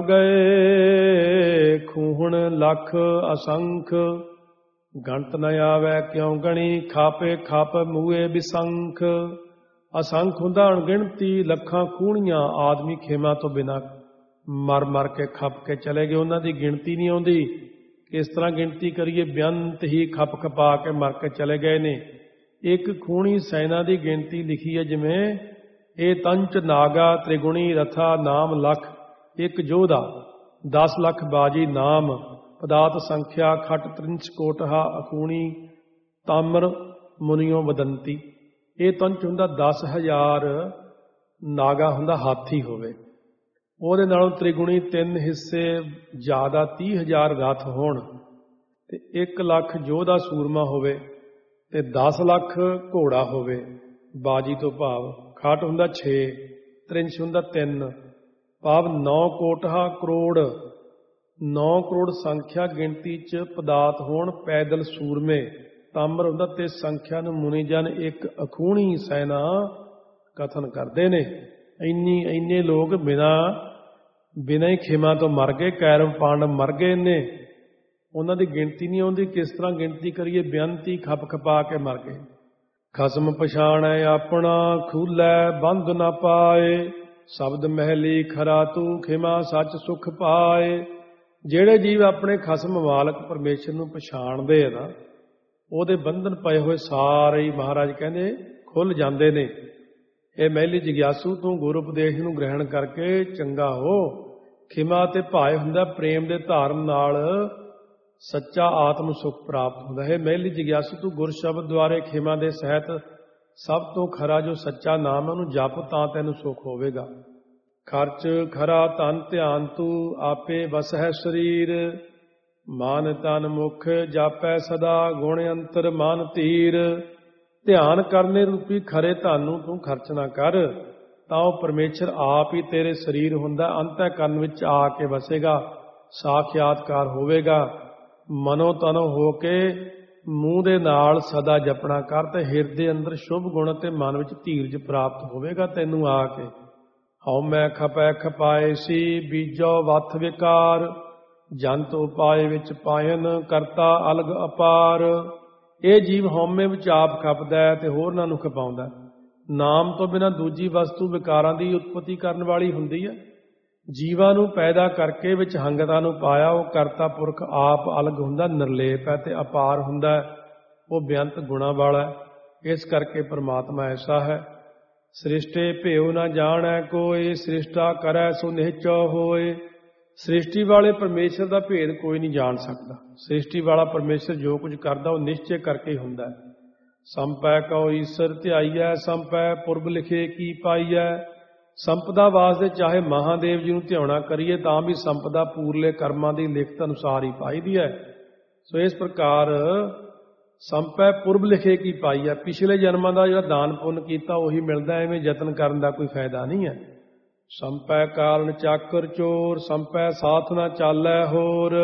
ਗਏ ਖੂਹਣ ਲੱਖ ਅਸੰਖ, ਗਣਤ ਨ ਆਵੈ ਕਿਉ ਗਣੀ ਖਾਪੇ ਖਪ ਮੂਏ ਬਿਸੰਖ। ਅਸੰਖ ਹੁੰਦਾ ਅਣਗਿਣਤੀ, ਲੱਖਾਂ ਖੂਹਣੀਆਂ ਆਦਮੀ ਖੇਮਾ ਤੋਂ ਬਿਨਾਂ ਮਰ ਮਰ ਕੇ ਖਪ ਕੇ ਚਲੇ ਗਏ, ਉਹਨਾਂ ਦੀ ਗਿਣਤੀ ਨਹੀਂ ਆਉਂਦੀ। ਇਸ ਤਰ੍ਹਾਂ ਗਿਣਤੀ ਕਰੀਏ, ਬੇਅੰਤ ਹੀ ਖਪ ਖਪਾ ਕੇ ਮਰ ਕੇ ਚਲੇ ਗਏ ਨੇ। ਇੱਕ ਖੂਣੀ ਸੈਨਾ ਦੀ ਗਿਣਤੀ ਲਿਖੀ ਹੈ, ਜਿਵੇਂ ਇਹ ਤੰਚ ਨਾਗਾ ਤ੍ਰਿਗੁਣੀ ਰਥਾ ਨਾਮ ਲੱਖ, ਇੱਕ ਯੋਧਾ ਦਸ ਲੱਖ ਬਾਜੀ ਨਾਮ, ਪਦਾਤ ਸੰਖਿਆ ਖਟ ਤ੍ਰਿੰਚ ਕੋਟਹਾ ਅਖੂਣੀ ਤਾਮਰ ਮੁਨੀਓ ਵਦੰਤੀ। ਇਹ ਤੰਚ ਹੁੰਦਾ ਦਸ ਹਜ਼ਾਰ, ਨਾਗਾ ਹੁੰਦਾ ਹਾਥੀ ਹੋਵੇ, ਉਹਦੇ ਨਾਲੋਂ ਤ੍ਰਿਗੁਣੀ ਤਿੰਨ ਹਿੱਸੇ ਜ਼ਿਆਦਾ ਤੀਹ ਹਜ਼ਾਰ ਰਥ ਹੋਣ, ਤੇ ਇੱਕ ਲੱਖ ਯੋਧਾ ਸੂਰਮਾ ਹੋਵੇ, ਤੇ ਦਸ ਲੱਖ ਘੋੜਾ ਹੋਵੇ ਬਾਜੀ ਤੋਂ ਭਾਵ। ਖਟ ਹੁੰਦਾ ਛੇ, ਤ੍ਰਿੰਚ ਹੁੰਦਾ ਤਿੰਨ, ਭਾਵ ਨੌ ਕੋਟਹਾ ਕਰੋੜ, ਨੌ ਕਰੋੜ ਸੰਖਿਆ ਗਿਣਤੀ ਚ ਪਦਾਰਥ ਹੋਣ ਪੈਦਲ ਸੂਰਮੇ। ਤਾਮਰ ਹੁੰਦਾ ਤੇ ਸੰਖਿਆ ਨੂੰ ਮੁਨੀ ਜਨ ਇੱਕ ਅਖੂਣੀ ਸੈਨਾ ਕਥਨ ਕਰਦੇ ਨੇ। ਇੰਨੀ ਇੰਨੇ ਲੋਕ ਬਿਨਾ ਬਿਨਾਂ ਹੀ ਖੇਮਾ ਤੋਂ ਮਰ ਗਏ, ਕੈਰਵ ਪਾਂਡਵ ਮਰ ਗਏ ਨੇ, ਉਹਨਾਂ ਦੀ ਗਿਣਤੀ ਨਹੀਂ ਆਉਂਦੀ। ਕਿਸ ਤਰ੍ਹਾਂ ਗਿਣਤੀ ਕਰੀਏ, ਬੇਅੰਤੀ ਖਪ ਖਪਾ ਕੇ ਮਰ ਗਏ। ਖਸਮ ਪਛਾਣੈ ਆਪਣਾ ਖੂਲੈ ਬੰਧ ਨਾ ਪਾਏ, ਸ਼ਬਦ ਮਹਿਲੀ ਖਰਾ ਤੂੰ ਖਿਮਾ ਸੱਚ ਸੁਖ ਪਾਏ। ਜਿਹੜੇ ਜੀਵ ਆਪਣੇ ਖਸਮ ਮਾਲਕ ਪਰਮੇਸ਼ਰ ਨੂੰ ਪਛਾਣਦੇ ਆ ਨਾ, ਉਹਦੇ ਬੰਧਨ ਪਏ ਹੋਏ ਸਾਰੇ ਹੀ ਮਹਾਰਾਜ ਕਹਿੰਦੇ ਖੁੱਲ ਜਾਂਦੇ ਨੇ। ਇਹ ਮਹਿਲੀ ਜਗਿਆਸੂ ਤੂੰ ਗੁਰੂ ਉਪਦੇਸ਼ ਨੂੰ ਗ੍ਰਹਿਣ ਕਰਕੇ ਚੰਗਾ ਹੋ। ਖਿਮਾ ਤੇ ਭਾਏ ਹੁੰਦਾ ਪ੍ਰੇਮ ਦੇ ਧਾਰਨ ਨਾਲ ਸੱਚਾ ਆਤਮ ਸੁਖ ਪ੍ਰਾਪਤ ਹੁੰਦਾ ਹੈ। ਮਹਿਲੀ ਜਗਿਆਸੂ ਤੂੰ ਗੁਰ ਸ਼ਬਦ ਦੁਆਰੇ ਖਿਮਾ ਦੇ ਸਹਿਤ ਸਭ ਤੋਂ ਖਰਾ ਜੋ ਸੱਚਾ ਨਾਮ ਹੈ ਉਹਨੂੰ ਜਪ, ਤਾਂ ਤੈਨੂੰ ਸੁਖ ਹੋਵੇਗਾ। ਖਰਚ ਖਰਾ ਧਨ ਧਿਆਨ ਤੂੰ ਆਪੇ ਵਸਹਿ ਸਰੀਰ, ਮਾਨ ਤਨ ਮੁਖ ਜਾਪੈ ਸਦਾ ਗੁਣ ਅੰਤਰ ਮਨ ਧੀਰ। ਧਿਆਨ ਕਰਨੇ ਰੂਪੀ ਖਰੇ ਧਨ ਨੂੰ ਤੂੰ ਖਰਚ ਨਾ ਕਰ, ਤਾਂ ਉਹ ਪਰਮੇਸ਼ਰ ਆਪ ਹੀ ਤੇਰੇ ਸਰੀਰ ਹੁੰਦਾ, ਅੰਤःਕਰਨ ਵਿੱਚ ਆ ਕੇ ਵਸੇਗਾ, ਸਾਖਿਆਤਕਾਰ ਹੋਵੇਗਾ। ਮਨੋ ਤਨੋ ਹੋ ਕੇ ਮੂੰਹ ਦੇ ਨਾਲ ਸਦਾ ਜਪਣਾ ਕਰ, ਤੇ ਹਿਰਦੇ ਅੰਦਰ ਸ਼ੁਭ ਗੁਣ ਤੇ ਮਨ ਵਿੱਚ ਧੀਰਜ ਪ੍ਰਾਪਤ ਹੋਵੇਗਾ ਤੈਨੂੰ ਆ ਕੇ। ਹਉ ਮੈਂ ਖਪੈ ਖਪਾਏ ਸੀ ਬੀਜੋ ਵੱਥ ਵਿਕਾਰ, ਜੰਤ ਉਪਾਏ ਵਿੱਚ ਪਾਇਨ ਕਰਤਾ ਅਲਗ ਅਪਾਰ। ਇਹ ਜੀਵ ਹਉਮੈ ਵਿੱਚ ਆਪ ਖਪਦਾ ਹੈ ਤੇ ਹੋਰਨਾਂ ਨੂੰ ਖਪਾਉਂਦਾ। ਨਾਮ ਤੋਂ ਬਿਨਾਂ ਦੂਜੀ ਵਸਤੂ ਵਿਕਾਰਾਂ ਦੀ ਉਤਪਤੀ ਕਰਨ ਵਾਲੀ ਹੁੰਦੀ ਹੈ। ਜੀਵਾਂ ਨੂੰ ਪੈਦਾ ਕਰਕੇ ਵਿੱਚ ਹੰਗਤਾ ਨੂੰ ਪਾਇਆ, ਉਹ ਕਰਤਾ ਪੁਰਖ ਆਪ ਅਲਗ ਹੁੰਦਾ, ਨਿਰਲੇਪ ਹੈ ਤੇ ਅਪਾਰ ਹੁੰਦਾ, ਉਹ ਬੇਅੰਤ ਗੁਣਾਂ ਵਾਲਾ ਹੈ। ਇਸ ਕਰਕੇ ਪਰਮਾਤਮਾ ਐਸਾ ਹੈ। ਸ੍ਰਿਸ਼ਟੇ ਭੇਉ ਨਾ ਜਾਣੈ ਕੋਈ, ਸ੍ਰਿਸ਼ਟਾ ਕਰੈ ਸੋ ਨਿਹਚੋ ਹੋਏ। ਸ੍ਰਿਸ਼ਟੀ ਵਾਲੇ ਪਰਮੇਸ਼ਰ ਦਾ ਭੇਦ ਕੋਈ ਨਹੀਂ ਜਾਣ ਸਕਦਾ। ਸ੍ਰਿਸ਼ਟੀ ਵਾਲਾ ਪਰਮੇਸ਼ਰ ਜੋ ਕੁਝ ਕਰਦਾ ਉਹ ਨਿਸ਼ਚੈ ਕਰਕੇ ਹੀ ਹੁੰਦਾ ਹੈ। ਸੰਪੈ ਕਉ ਈਸ਼ਰ ਧਿਆਈਐ, ਸੰਪੈ ਪੁਰਬ ਲਿਖੇ ਕੀ ਪਾਈਐ। ਸੰਪਦਾ ਵਾਸਤੇ ਚਾਹੇ ਮਹਾਦੇਵ ਜੀ ਨੂੰ ਧਿਆਉਣਾ ਕਰੀਏ ਤਾਂ ਵੀ ਸੰਪਦਾ ਪੂਰਲੇ ਕਰਮਾਂ ਦੀ ਲਿਖਤ ਅਨੁਸਾਰ ਹੀ ਪਾਈਦੀ ਹੈ। ਸੋ ਇਸ ਪ੍ਰਕਾਰ ਸੰਪੈ ਪੁਰਬ ਲਿਖੇ ਕੀ ਪਾਈਐ, ਪਿਛਲੇ ਜਨਮਾਂ ਦਾ ਜਿਹੜਾ ਦਾਨ ਪੁੰਨ ਕੀਤਾ ਉਹੀ ਮਿਲਦਾ, ਐਵੇਂ ਯਤਨ ਕਰਨ ਦਾ ਕੋਈ ਫਾਇਦਾ ਨਹੀਂ ਹੈ। ਸੰਪੈ ਕਾਰਨ ਚਾਕਰ ਚੋਰ, ਸੰਪੈ ਸਾਥ ਨਾ ਚਾਲੈ ਹੋਰ।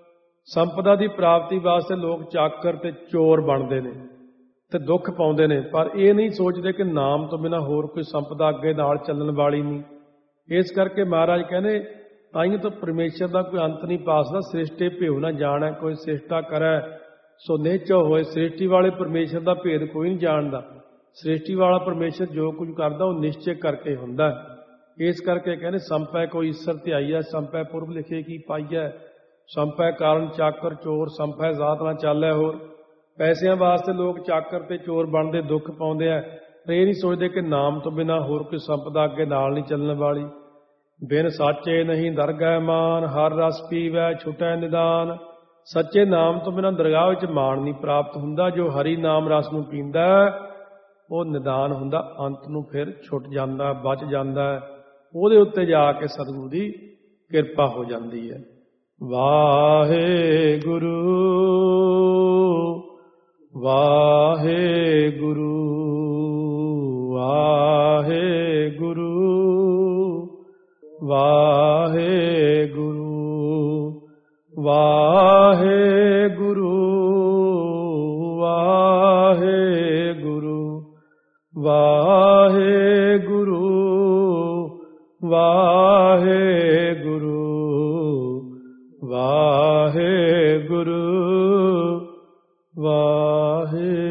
ਸੰਪਦਾ ਦੀ ਪ੍ਰਾਪਤੀ ਵਾਸਤੇ ਲੋਕ ਚਾਕਰ ਤੇ ਚੋਰ ਬਣਦੇ ਨੇ ਤੇ ਦੁੱਖ ਪਾਉਂਦੇ ਨੇ, ਪਰ ਇਹ ਨਹੀਂ ਸੋਚਦੇ ਕਿ ਨਾਮ ਤੋਂ ਬਿਨਾਂ ਹੋਰ ਕੋਈ ਸੰਪਦਾ ਅੱਗੇ ਨਾਲ ਚੱਲਣ ਵਾਲੀ ਨਹੀਂ। ਇਸ ਕਰਕੇ ਮਹਾਰਾਜ ਕਹਿੰਦੇ ਤਾਈਂ ਤਾਂ ਪਰਮੇਸ਼ਰ ਦਾ ਕੋਈ ਅੰਤ ਨਹੀਂ ਪਾਸਦਾ। ਸ੍ਰਿਸ਼ਟੇ ਭੇਉ ਨਾ ਜਾਣੈ ਕੋਈ, ਸ੍ਰਿਸ਼ਟਾ ਕਰੈ ਸੋ ਨਿਹਚੋ ਹੋਏ। ਸ੍ਰਿਸ਼ਟੀ ਵਾਲੇ ਪਰਮੇਸ਼ਰ ਦਾ ਭੇਦ ਕੋਈ ਨਹੀਂ ਜਾਣਦਾ। ਸ੍ਰਿਸ਼ਟੀ ਵਾਲਾ ਪਰਮੇਸ਼ਰ ਜੋ ਕੁਝ ਕਰਦਾ ਉਹ ਨਿਸ਼ਚੈ ਕਰਕੇ ਹੁੰਦਾ। ਇਸ ਕਰਕੇ ਕਹਿੰਦੇ ਸੰਪੈ ਕੋਈ ਈਸ਼ਰ ਧਿਆਈਐ, ਸੰਪੈ ਪੁਰਬ ਲਿਖੇ ਕੀ ਪਾਈਐ। ਸੰਪੈ ਕਾਰਨ ਚਾਕਰ ਚੋਰ, ਸੰਪੈ ਜ਼ਾਤ ਨਾ ਚਾਲੈ ਹੋਰ। ਪੈਸਿਆਂ ਵਾਸਤੇ ਲੋਕ ਚਾਕਰ ਤੇ ਚੋਰ ਬਣਦੇ, ਦੁੱਖ ਪਾਉਂਦੇ ਆ, ਪਰ ਇਹ ਨਹੀਂ ਸੋਚਦੇ ਕਿ ਨਾਮ ਤੋਂ ਬਿਨਾਂ ਹੋਰ ਕੋਈ ਸੰਪਦਾ ਅੱਗੇ ਨਾਲ ਨਹੀਂ ਚੱਲਣ ਵਾਲੀ। ਬਿਨ ਸਾਚੇ ਨਹੀਂ ਦਰਗਹਿ ਮਾਨ, ਹਰ ਰਸ ਪੀਵੈ ਛੁਟੈ ਨਿਦਾਨ। ਸੱਚੇ ਨਾਮ ਤੋਂ ਬਿਨਾਂ ਦਰਗਾਹ ਵਿੱਚ ਮਾਣ ਨਹੀਂ ਪ੍ਰਾਪਤ ਹੁੰਦਾ। ਜੋ ਹਰੀ ਨਾਮ ਰਸ ਨੂੰ ਪੀਂਦਾ ਉਹ ਨਿਦਾਨ ਹੁੰਦਾ, ਅੰਤ ਨੂੰ ਫਿਰ ਛੁੱਟ ਜਾਂਦਾ, ਬਚ ਜਾਂਦਾ। ਉਹਦੇ ਉੱਤੇ ਜਾ ਕੇ ਸਤਿਗੁਰੂ ਦੀ ਕਿਰਪਾ ਹੋ ਜਾਂਦੀ ਹੈ। ਵਾਹਿਗੁਰੂ ਵਾਹਿਗੁਰੂ ਵਾਹਿਗੁਰੂ ਵਾਹਿਗੁਰੂ ਵਾਹਿਗੁਰੂ ਵਾਹਿਗੁਰੂ ਵਾਹਿਗੁਰੂ ਵਾਹਿਗੁਰੂ ਵਾਹਿਗੁਰੂ ਵਾਹਿਗੁਰੂ।